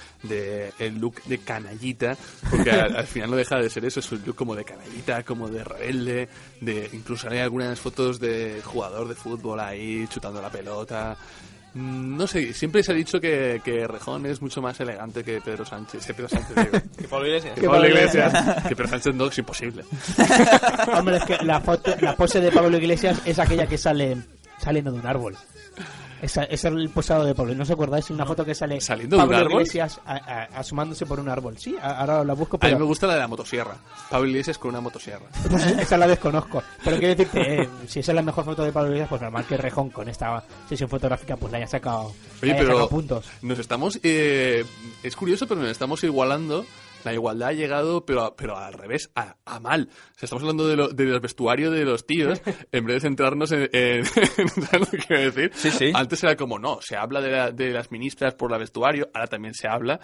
de el look de canallita, porque al final no deja de ser eso, es un look como de canallita, como de rebelde, incluso hay algunas fotos de jugador de fútbol ahí chutando la pelota. No sé, siempre se ha dicho que Errejón es mucho más elegante que Pedro Sánchez. Que Pablo Iglesias. Que Pablo Iglesias. Que Pedro Sánchez no, es imposible. Hombre, es que la pose de Pablo Iglesias es aquella que sale saliendo de un árbol. Es el posado de Pablo. ¿No os acordáis? Una foto que sale ¿saliendo Pablo de un árbol? Iglesias asomándose por un árbol. Sí, ahora la busco. A Pero... mí me gusta la de la motosierra. Pablo Iglesias con una motosierra. Esa la desconozco. Pero quiero decir que si esa es la mejor foto de Pablo Iglesias, pues normal que Errejón con esta sesión fotográfica pues la haya sacado, sacado puntos. Nos estamos... es curioso, pero nos estamos igualando. La igualdad ha llegado, pero al revés, a mal. O sea, estamos hablando de los vestuarios de los tíos, en vez de centrarnos en ¿sabes lo que quiero decir? Sí. Antes era como, no, se habla de las ministras por la vestuario, ahora también se habla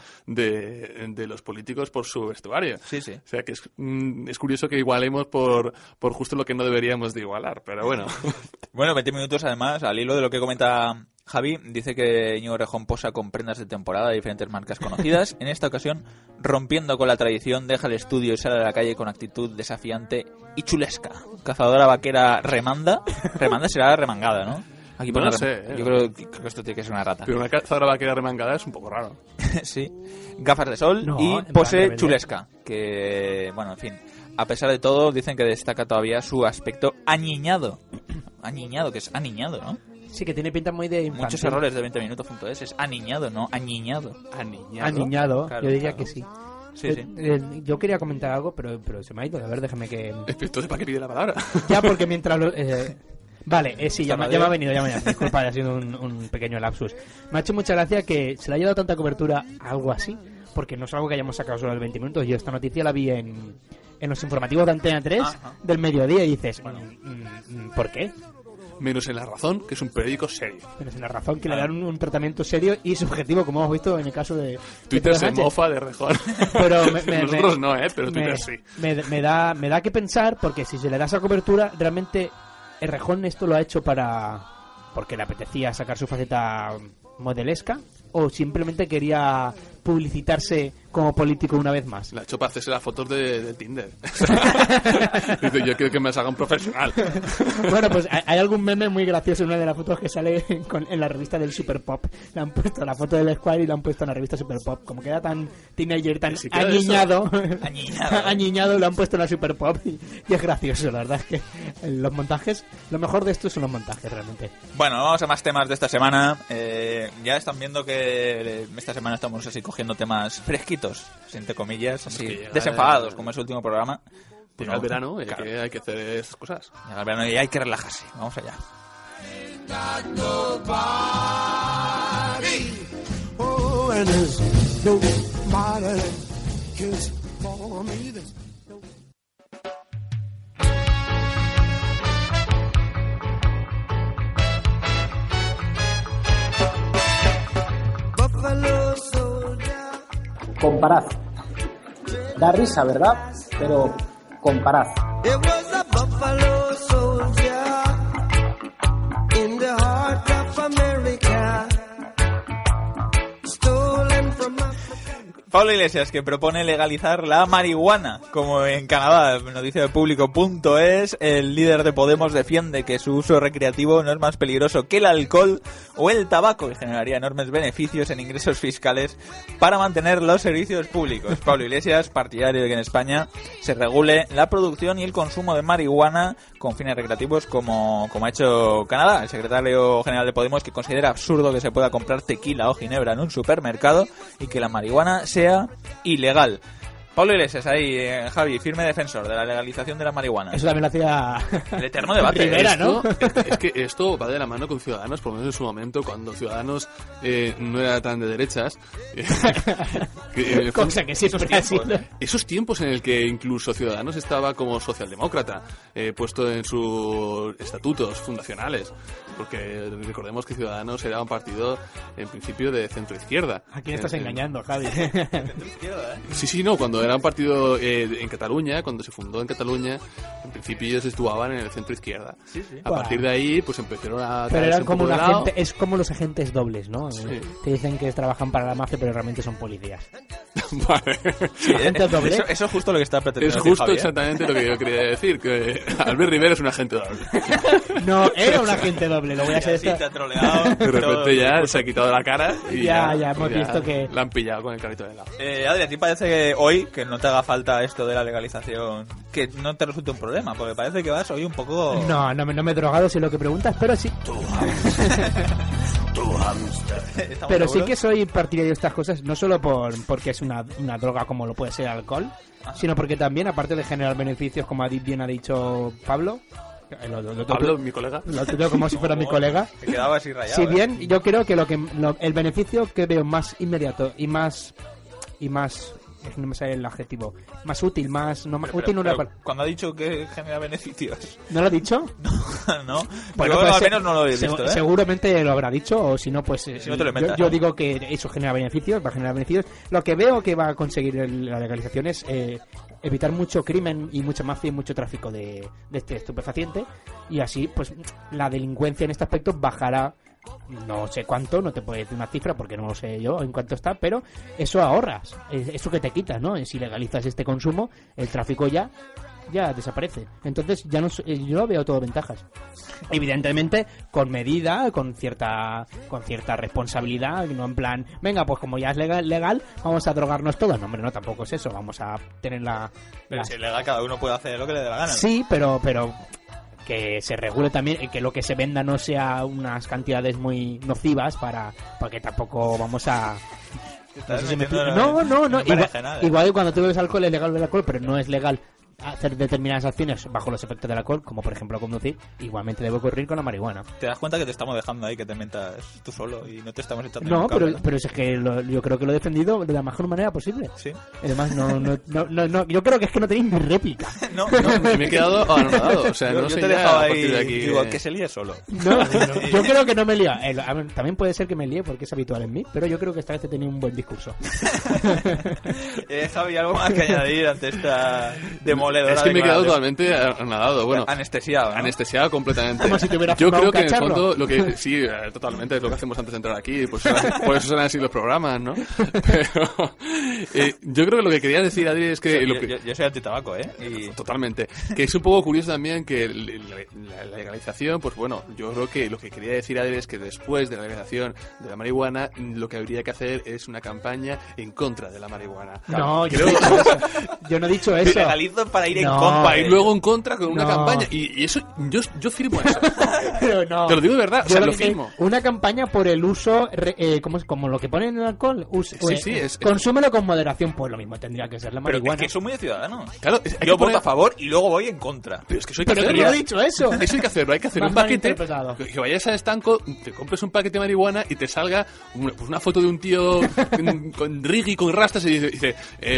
de los políticos por su vestuario. Sí. O sea, que es curioso que igualemos por justo lo que no deberíamos de igualar, pero bueno. Bueno, 20 minutos además, al hilo de lo que comenta Javi, dice que Íñigo Errejón posa con prendas de temporada de diferentes marcas conocidas. En esta ocasión, rompiendo con la tradición, deja el estudio y sale a la calle con actitud desafiante y chulesca. Cazadora vaquera remanda. Remanda será remangada, ¿no? Aquí No lo sé. Yo creo que esto tiene que ser una rata. Pero una cazadora vaquera remangada es un poco raro. Sí. Gafas de sol y pose chulesca. Que, bueno, en fin. A pesar de todo, dicen que destaca todavía su aspecto aniñado. Aniñado, que es aniñado, ¿no? Sí, que tiene pinta muy de infantil. Muchos errores de 20minutos.es. Es aniñado, no añiñado. Aniñado, claro, yo diría claro. que sí. Sí. Yo quería comentar algo, pero se me ha ido. A ver, déjame que... Entonces, ¿para qué pide la palabra? Ya, porque mientras... Vale, sí, ya me ha venido. Disculpa, ha sido un pequeño lapsus. Me ha hecho mucha gracia que se le haya dado tanta cobertura a algo así, porque no es algo que hayamos sacado solo de 20 minutos. Yo esta noticia la vi en los informativos de Antena 3 del mediodía y dices, ¿por qué? Menos en La Razón, que es un periódico serio. Menos en La Razón, que le dan un tratamiento serio y subjetivo, como hemos visto en el caso de Twitter se mofa de Errejón. Pero nosotros no, pero Twitter sí. Me da que pensar, porque si se le da esa cobertura, realmente Errejón esto lo ha hecho porque le apetecía sacar su faceta modelesca, o simplemente quería publicitarse como político una vez más. La ha hecho para hacerse las fotos de Tinder. Dice, yo quiero que me salga un profesional. Bueno, pues hay algún meme muy gracioso en una de las fotos que sale en la revista del Super Pop. Le han puesto la foto del Squire y la han puesto en la revista Super Pop. Como queda tan teenager, tan siquiera añiñado, Añiñado. añiñado, lo han puesto en la Super Pop y es gracioso, la verdad es que los montajes, lo mejor de esto son los montajes realmente. Bueno, vamos a más temas de esta semana. Ya están viendo que esta semana estamos así cogiendo temas fresquitos, entre comillas, así que llega desenfadados, como es el último programa. Llega el verano, claro, hay que hacer esas cosas. llega el verano y hay que relajarse. Vamos allá. Oh, and there's nobody that cares for me. There's no- Buffalo soldier. Comparad. Da risa, ¿verdad? Pero comparad. It was a buffalo soldier in the heart of America, stolen from Africa. Pablo Iglesias, que propone legalizar la marihuana, como en Canadá, noticia de público.es. El líder de Podemos defiende que su uso recreativo no es más peligroso que el alcohol o el tabaco y generaría enormes beneficios en ingresos fiscales para mantener los servicios públicos. Pablo Iglesias, partidario de que en España se regule la producción y el consumo de marihuana con fines recreativos como ha hecho Canadá. El secretario general de Podemos, que considera absurdo que se pueda comprar tequila o ginebra en un supermercado y que la marihuana sea ilegal. Pablo Iglesias, ahí, Javi, firme defensor de la legalización de la marihuana. Eso también lo hacía El eterno debate. Rivera, ¿no? Es que esto va de la mano con Ciudadanos, por lo menos en su momento, cuando Ciudadanos no era tan de derechas. Cosa que siempre ha sido. Esos tiempos en el que incluso Ciudadanos estaba como socialdemócrata, puesto en sus estatutos fundacionales, porque recordemos que Ciudadanos era un partido en principio de centro-izquierda. ¿A quién estás engañando, Javi? Sí, no, cuando era un partido en Cataluña, cuando se fundó en Cataluña, en principio ellos situaban en el centro-izquierda. A partir de ahí, pues empezaron a... Pero eran como un un poco de lado. agente, es como los agentes dobles, ¿no? Sí. Te dicen que trabajan para la mafia, pero realmente son policías. Vale. Agente doble. Eso es justo lo que está pretendiendo Es decir justo Javi, ¿eh? exactamente lo que yo quería decir, que Albert Rivera es un agente doble. No, era un agente doble, lo voy a hacer Así te esto. ha troleado. De repente ya se ha quitado la cara y Ya hemos visto que... la han pillado con el carrito de helado. Adri, ¿a ti parece que hoy, que no te haga falta esto de la legalización, que no te resulte un problema? Porque parece que vas hoy un poco... No me he drogado si es lo que preguntas, pero sí. ¿Estamos Pero sí seguros? que soy partidario de estas cosas, no solo porque es una droga como lo puede ser el alcohol, sino porque también, aparte de generar beneficios, como bien ha dicho Pablo, Pablo, mi colega. lo tengo como si fuera mi colega. Te quedaba así rayado. Si bien yo creo que el beneficio que veo más inmediato y más no me sale el adjetivo, más útil, más no más útil no Pero era cuando ha dicho que genera beneficios, ¿no lo ha dicho? ¿no? Bueno, Yo pues, al menos no lo he visto, ¿eh? Seguramente lo habrá dicho, o si no, pues Si no te lo inventas, yo ¿no? digo que eso genera beneficios, va a generar beneficios. Lo que veo que va a conseguir la legalización es evitar mucho crimen y mucha mafia y mucho tráfico de este estupefaciente, y así pues la delincuencia en este aspecto bajará. No sé cuánto, no te puedo decir una cifra porque no lo sé yo en cuánto está, pero eso ahorras, eso que te quitas, ¿no? Si legalizas este consumo, el tráfico ya desaparece. Entonces ya no, yo veo todo ventajas. Evidentemente con medida, con cierta responsabilidad, no en plan, venga, pues como ya es legal, vamos a drogarnos todos. No, hombre, no, tampoco es eso. Vamos a tener Pero si es legal, cada uno puede hacer lo que le dé la gana. Sí, pero que se regule también, que lo que se venda no sea unas cantidades muy nocivas porque tampoco vamos a... Estás No sé si me metiendo explico. No. berenjenales. Igual que cuando tú bebes alcohol es legal beber alcohol, pero no es legal hacer determinadas acciones bajo los efectos del alcohol, como por ejemplo conducir. Igualmente debe ocurrir con la marihuana. Te das cuenta que te estamos dejando ahí, que te mentas tú solo y no te estamos echando No, ningún cable, pero es que yo creo que lo he defendido de la mejor manera posible. Sí. Además, no, yo creo que es que no tenéis ni réplica. No, Me he quedado anonadado, o sea, yo no sé te ya dejaba a ahí, partir de aquí. digo, que se líe solo. No, yo creo que no me lía. También puede ser que me líe porque es habitual en mí, pero yo creo que esta vez he tenido un buen discurso. Javi, ¿algo más que añadir ante esta demoledora. Es que me he quedado declaración. totalmente anonadado. Bueno, Anestesiado, ¿no? Anestesiado completamente. Como si te hubiera Yo fumado creo un que en el cacharro. fondo, por totalmente, es lo que hacemos antes de entrar aquí, por eso son así los programas, ¿no? Pero yo creo que lo que quería decir, Adri, es que... Yo soy antitabaco, Y... Totalmente. Que es un poco curioso también que la legalización, pues bueno, yo creo que lo que quería decir, Adri, es que después de la legalización de la marihuana, lo que habría que hacer es una campaña en contra de la marihuana. No, Creo- yo no he dicho eso. Legalizo para ir en No. contra. para ir luego en contra con una No. campaña. Y eso, yo firmo eso. Pero no. Te lo digo de verdad, o sea, Yo lo que- firmo. Una campaña por el uso, como lo que ponen en el alcohol. Consúmelo con moderación, pues lo mismo tendría que ser la Pero es marihuana. que soy muy de ciudadanos. Claro, hay Yo que voto poner- a favor y luego voy en contra. Pero es que eso hay que Pero que hacerlo. no he dicho eso. Eso hay que hacerlo, hay que hacer Más un paquete, malinterpretado. que vayas al estanco, te compres un paquete de marihuana y te salga una foto de un tío con rig y con rastas y dice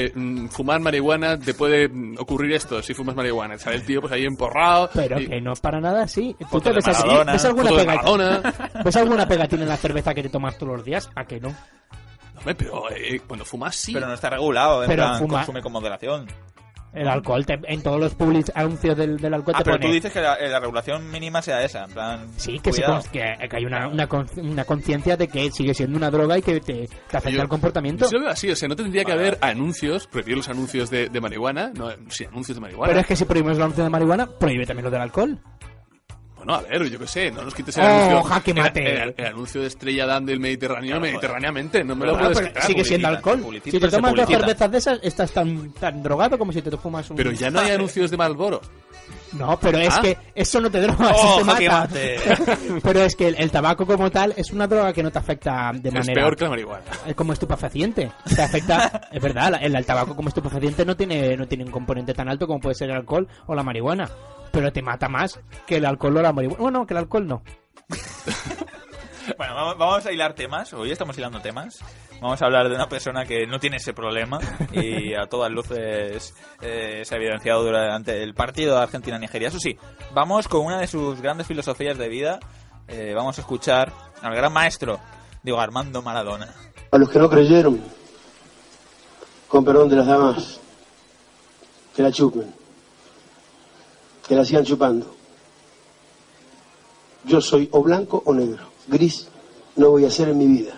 fumar marihuana, te puede ocurrir esto si fumas marihuana. Sale el tío pues ahí emporrado. Pero y- que no es para nada así. ¿Tú Foto te de ves, así? Maradona, ¿Ves alguna foto de pegatina? Maradona. ¿Ves alguna pegatina en la cerveza que te tomas todos los días? ¿A que no? Hombre, pero cuando fumas sí. Pero no está regulado, en Pero plan, fuma- consume con moderación. El alcohol, en todos los anuncios del alcohol te Pero pone... tú dices que la regulación mínima sea esa, en plan... Sí, que, cuidado. que hay una conciencia de que sigue siendo una droga y que te afecta Yo- el comportamiento. Yo lo veo así, o sea, no tendría que haber anuncios, prohibir los anuncios de marihuana, no, sí, anuncios de marihuana. Pero es que si prohibimos el anuncio de marihuana, prohíbe también lo del alcohol. Bueno, a ver, yo qué sé, no nos quites el Oh, anuncio. jaque mate. El anuncio de Estrella Dan del Mediterráneo, mediterráneamente, no me lo Claro, puedes pero quitar. sigue siendo publicita, alcohol. publicita, Si te pero se tomas dos publicita. cervezas de esas, estás tan drogado como si te fumas un... Pero ya no hay anuncios de Marlboro. No, pero es Ah. que eso no te droga, Oh, eso te jaque mata. mate. Pero es que el tabaco como tal es una droga que no te afecta de Es manera... peor que la marihuana. como estupefaciente. Te afecta, es verdad, el tabaco como estupefaciente no tiene un componente tan alto como puede ser el alcohol o la marihuana. Pero te mata más que el alcohol o la marihuana. Bueno, que el alcohol no. Bueno, vamos a hilar temas. Hoy estamos hilando temas. Vamos a hablar de una persona que no tiene ese problema y a todas luces se ha evidenciado durante el partido de Argentina-Nigeria. Eso sí, vamos con una de sus grandes filosofías de vida. Vamos a escuchar al gran maestro, Diego Armando Maradona. A los que no creyeron, con perdón de las damas, que la chupen, que la sigan chupando. Yo soy o blanco o negro, gris no voy a ser en mi vida.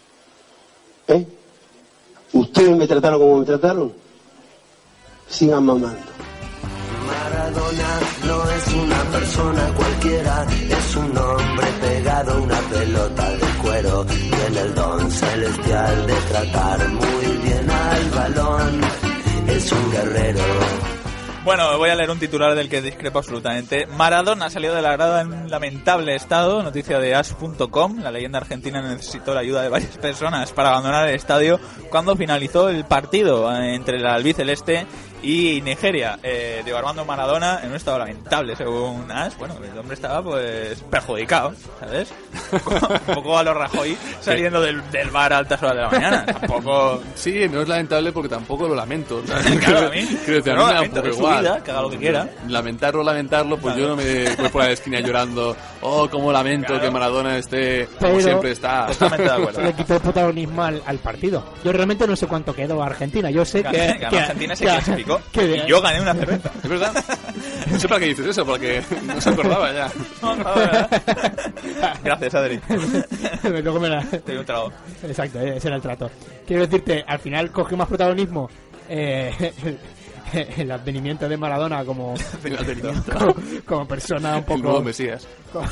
Ustedes me trataron como me trataron, sigan mamando. Maradona no es una persona cualquiera, es un hombre pegado a una pelota de cuero. Tiene el don celestial de tratar muy bien al balón, es un guerrero. Bueno, voy a leer un titular del que discrepo absolutamente. Maradona salió de la grada en un lamentable estado, noticia de as.com. La leyenda argentina necesitó la ayuda de varias personas para abandonar el estadio cuando finalizó el partido entre el albiceleste y Nigeria. Diego Armando Maradona en un estado lamentable, según As. Bueno, el hombre estaba pues perjudicado, ¿sabes? Un poco a lo Rajoy saliendo del bar a altas horas de la mañana. Tampoco... Sí, no es lamentable porque tampoco lo lamento. O sea, Claro, a mí, quiero decir, a no mí me da un lamento, poco es su igual. vida, que haga lo que quiera. Lamentarlo, pues yo no me voy por la esquina llorando. Oh, cómo lamento Claro. que Maradona esté como Pero- siempre está. Totalmente de acuerdo. Le quitó el protagonismo al partido. Yo realmente no sé cuánto quedó Argentina. Yo sé que... Ganó Argentina, se clasificó. que- Y yo gané una cerveza. ¿Es verdad? No sé para qué dices eso, porque no se acordaba ya. Gracias, Adri. Luego me la... Te doy un trago. Exacto, ese era el trato. Quiero decirte, al final cogió más protagonismo el advenimiento de Maradona como persona un El nuevo poco... Mesías.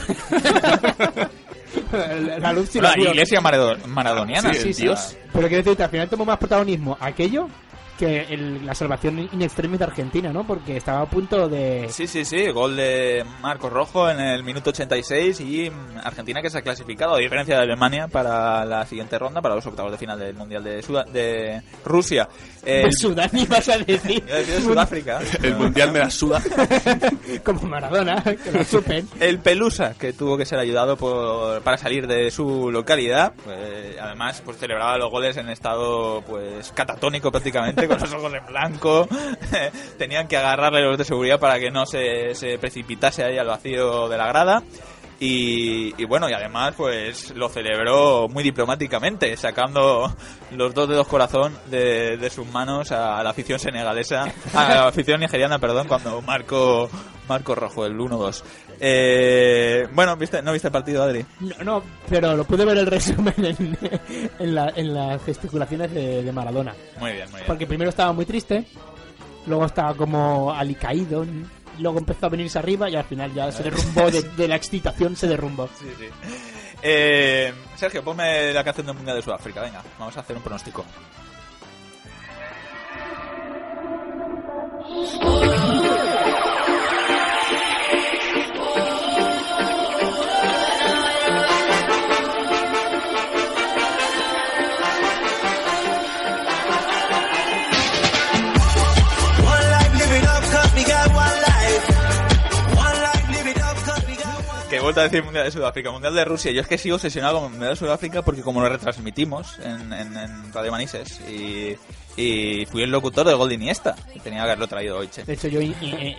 la luz y La la vio. iglesia maradoniana. Sí, el Dios. Pero quiero decirte, al final tomó más protagonismo aquello que la salvación in extremis de Argentina, ¿no? Porque estaba a punto de... Sí, gol de Marcos Rojo en el minuto 86 y Argentina que se ha clasificado, a diferencia de Alemania, para la siguiente ronda, para los octavos de final del Mundial de Rusia. De Sudán, ibas a decir. Iba a decir de Sudáfrica. El mundial me la suda. Como Maradona, que lo supen. El Pelusa, que tuvo que ser ayudado para salir de su localidad. Además, pues celebraba los goles en estado pues catatónico prácticamente, con los ojos en blanco. Tenían que agarrarle los de seguridad para que no se precipitase ahí al vacío de la grada. Y bueno, y además pues lo celebró muy diplomáticamente, sacando los 2 dedos corazón de sus manos a la afición senegalesa, a la afición nigeriana, perdón, cuando marcó rojo, el 1-2. Bueno, ¿no viste el partido, Adri? No, pero lo pude ver el resumen en las gesticulaciones de Maradona. Muy bien. Porque primero estaba muy triste, luego estaba como alicaído, luego empezó a venirse arriba y al final ya se derrumbó, de la excitación se derrumbó. Sí. Sergio, ponme la canción del Mundial de Sudáfrica, venga, vamos a hacer un pronóstico. Que he vuelto a decir Mundial de Sudáfrica, Mundial de Rusia. Yo es que sigo obsesionado con el Mundial de Sudáfrica porque como lo retransmitimos en Radio Manises y fui el locutor del gol de Iniesta, y tenía que haberlo traído hoy, che. De hecho, yo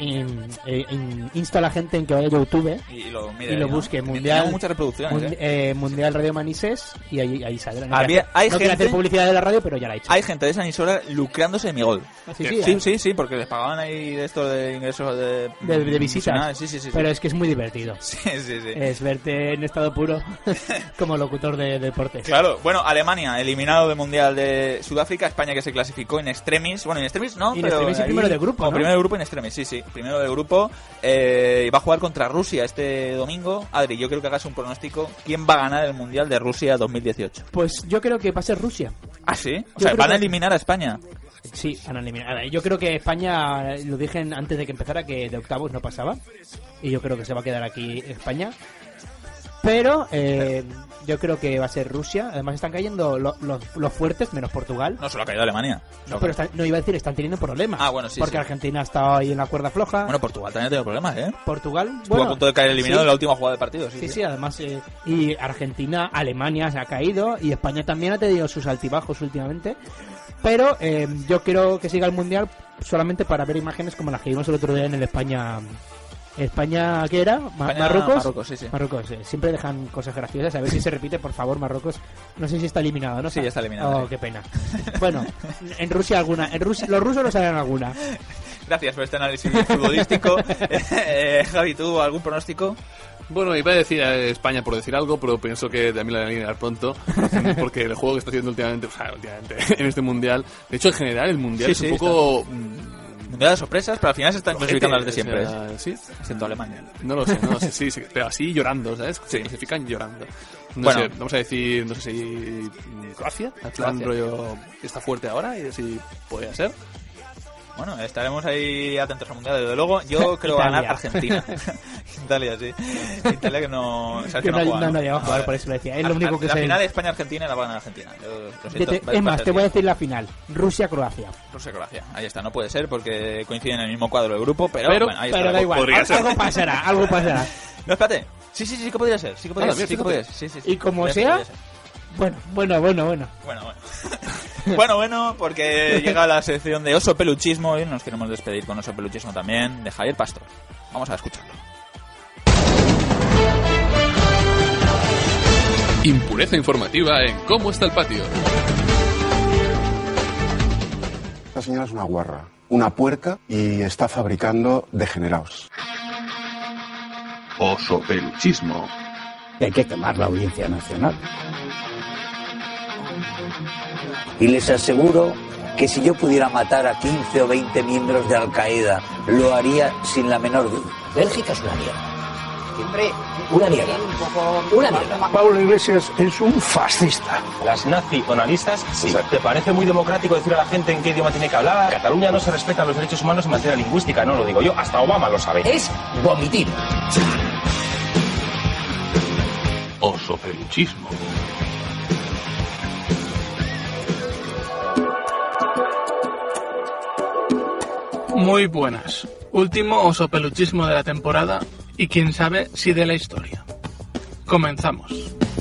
insto a la gente en que vaya a YouTube y lo busque, ¿no? Mundial. Tengo muchas reproducciones, Mundial Radio Manises, y ahí saldrá. No quiero hacer publicidad de la radio, pero ya la he hecho. Hay gente de esa emisora lucrándose de mi gol. Sí, porque les pagaban ahí de esto de ingresos de visitas. Sí. Pero es que es muy divertido. Sí. Es verte en estado puro como locutor de deportes. Claro, bueno, Alemania eliminado del Mundial de Sudáfrica, España que se clasificó in extremis, bueno, in extremis no, in pero extremis y primero de grupo, ¿no? Primero de grupo in extremis, sí, primero de grupo, y va a jugar contra Rusia este domingo. Adri, yo creo que hagas un pronóstico, ¿quién va a ganar el Mundial de Rusia 2018? Pues yo creo que va a ser Rusia. ¿Ah, sí? O sea, van a eliminar a España. Sí, van a eliminar. A ver, yo creo que España, lo dije antes de que empezara, que de octavos no pasaba, y yo creo que se va a quedar aquí España. Pero yo creo que va a ser Rusia. Además están cayendo los fuertes, menos Portugal. No, solo ha caído Alemania. No, pero no iba a decir, están teniendo problemas. Ah, bueno, sí. Porque Argentina ha estado ahí en la cuerda floja. Bueno, Portugal también ha tenido problemas, ¿eh? Portugal, estuvo a punto de caer eliminado en la última jugada del partido. Sí, además. Y Argentina, Alemania se ha caído. Y España también ha tenido sus altibajos últimamente. Pero yo quiero que siga el Mundial solamente para ver imágenes como las que vimos el otro día en el España, ¿qué era? Marruecos, sí. Marruecos, siempre dejan cosas graciosas. A ver si se repite, por favor, Marruecos. No sé si está eliminado, ¿no? Sí, ya está eliminado. Oh, qué pena. Bueno, en Rusia alguna. Los rusos nos harán alguna. Gracias por este análisis futbolístico. Javi, ¿tú algún pronóstico? Bueno, iba a decir a España por decir algo, pero pienso que también la van a eliminar pronto, porque el juego que está haciendo últimamente en este Mundial, de hecho en general el Mundial es un poco... Mundial de sorpresas, pero al final se están clasificando las de siempre. Sí, excepto Alemania. No lo sé, sí, pero así llorando, ¿sabes? Se clasifican llorando. No sé, vamos a decir, no sé si Croacia, el rollo está fuerte ahora y si puede ser. Bueno, estaremos ahí atentos al Mundial, desde luego. Yo creo ganar Argentina. Italia, sí. Italia que no... ¿sabes que no juega? No llegó a jugar, por eso lo decía. Es lo único que la final de España-Argentina la va a ganar Argentina. Lo siento, es más, te voy a decir la final. Rusia-Croacia. Rusia-Croacia. Ahí está, no puede ser porque coinciden en el mismo cuadro del grupo, pero bueno, ahí está. Pero da igual, algo pasará. No, espérate. Sí que podría ser. Sí que podría ser. Sí. Y como sea... Bueno. Bueno, porque llega la sección de Oso Peluchismo y nos queremos despedir con Oso Peluchismo también de Javier Pastor. Vamos a escucharlo. Impureza informativa en ¿Cómo está el patio? Esta señora es una guarra, una puerca y está fabricando degenerados. Oso Peluchismo. Hay que quemar la Audiencia Nacional. Y les aseguro que si yo pudiera matar a 15 o 20 miembros de Al-Qaeda, lo haría sin la menor duda. Bélgica es una mierda. Siempre una mierda. Una mierda. Pablo Iglesias es un fascista. Las nacionalistas, sí. ¿Te parece muy democrático decir a la gente en qué idioma tiene que hablar? Cataluña no se respetan los derechos humanos en materia lingüística, no lo digo yo, hasta Obama lo sabe. Es vomitir. Oso Peluchismo. Muy buenas. Último Oso Peluchismo de la temporada y quién sabe si de la historia. Comenzamos.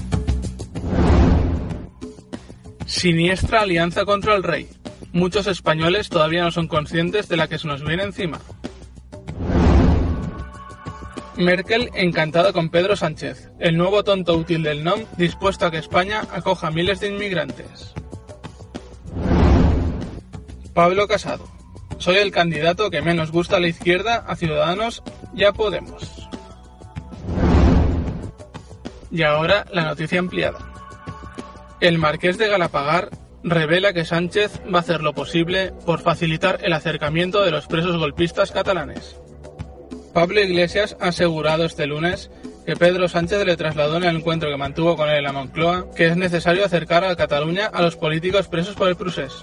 Siniestra alianza contra el rey. Muchos españoles todavía no son conscientes de la que se nos viene encima. Merkel encantada con Pedro Sánchez, el nuevo tonto útil del NOM dispuesto a que España acoja miles de inmigrantes. Pablo Casado. Soy el candidato que menos gusta a la izquierda, a Ciudadanos y a Podemos. Y ahora la noticia ampliada. El marqués de Galapagar revela que Sánchez va a hacer lo posible por facilitar el acercamiento de los presos golpistas catalanes. Pablo Iglesias ha asegurado este lunes que Pedro Sánchez le trasladó en el encuentro que mantuvo con él en la Moncloa que es necesario acercar a Cataluña a los políticos presos por el procés.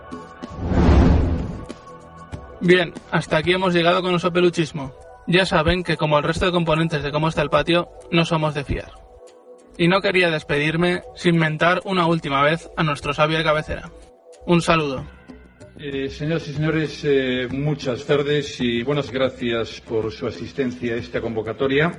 Bien, hasta aquí hemos llegado con nuestro peluchismo. Ya saben que como el resto de componentes de Cómo está el patio, no somos de fiar. Y no quería despedirme sin mentar una última vez a nuestro sabio de cabecera. Un saludo. Señoras y señores, muchas tardes y buenas gracias por su asistencia a esta convocatoria.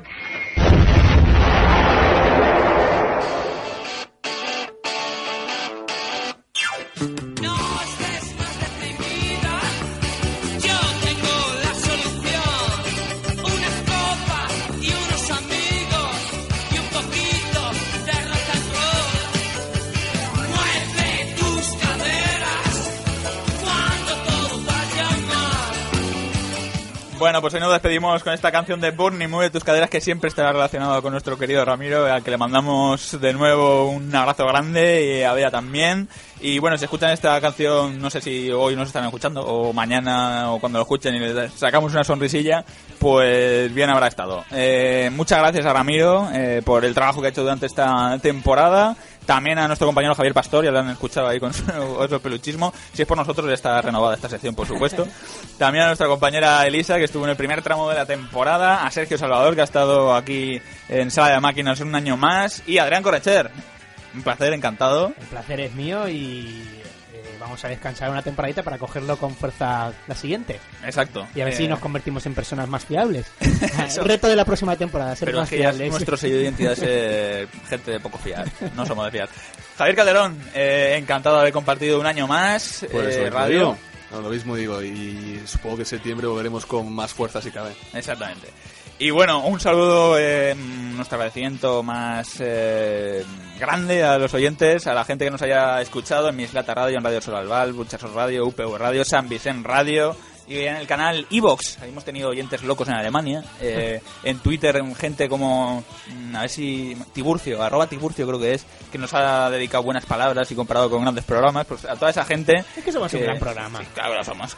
Bueno, pues hoy nos despedimos con esta canción de Burn y Mueve tus caderas, que siempre estará relacionado con nuestro querido Ramiro, al que le mandamos de nuevo un abrazo grande, y a Bea también. Y bueno, si escuchan esta canción, no sé si hoy nos están escuchando o mañana o cuando lo escuchen y les sacamos una sonrisilla, pues bien habrá estado. Muchas gracias a Ramiro por el trabajo que ha hecho durante esta temporada. También a nuestro compañero Javier Pastor, ya lo han escuchado ahí con otro peluchismo. Si es por nosotros, ya está renovada esta sección, por supuesto. También a nuestra compañera Elisa, que estuvo en el primer tramo de la temporada. A Sergio Salvador, que ha estado aquí en Sala de Máquinas un año más. Y a Adrián Correcher. Un placer, encantado. El placer es mío y vamos a descansar una temporadita para cogerlo con fuerza la siguiente. Exacto. Y a ver si nos convertimos en personas más fiables. El reto de la próxima temporada, ser más fiables. Nuestro sello de identidad es gente de poco fiar. No somos de fiar. Javier Calderón, encantado de haber compartido un año más radio. No, lo mismo digo, y supongo que en septiembre volveremos con más fuerza si cabe. Exactamente. Y bueno, un saludo, nuestro agradecimiento más grande a los oyentes, a la gente que nos haya escuchado en Mislata Radio, en Radio Solalbal, Burchasot Radio, UPV Radio, San Vicent Radio y en el canal iVox. Hemos tenido oyentes locos en Alemania, en Twitter gente como, a ver si Tiburcio, @Tiburcio creo que es, que nos ha dedicado buenas palabras y comparado con grandes programas. Pues a toda esa gente... Es que somos un gran programa. Sí, claro, lo somos.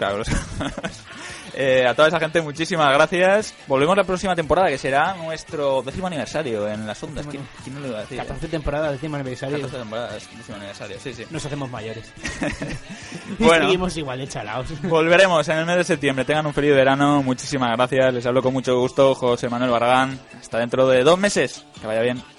A toda esa gente, muchísimas gracias. Volvemos la próxima temporada, que será nuestro 10º aniversario en las ondas. ¿Quién no lo iba a decir? 14 temporadas, 10º aniversario. 14 temporadas, 10º aniversario, sí. Nos hacemos mayores. Y bueno, seguimos igual de chalaos. Volveremos en el mes de septiembre. Tengan un feliz verano. Muchísimas gracias. Les hablo con mucho gusto José Manuel Barragán. Hasta dentro de 2 meses. Que vaya bien.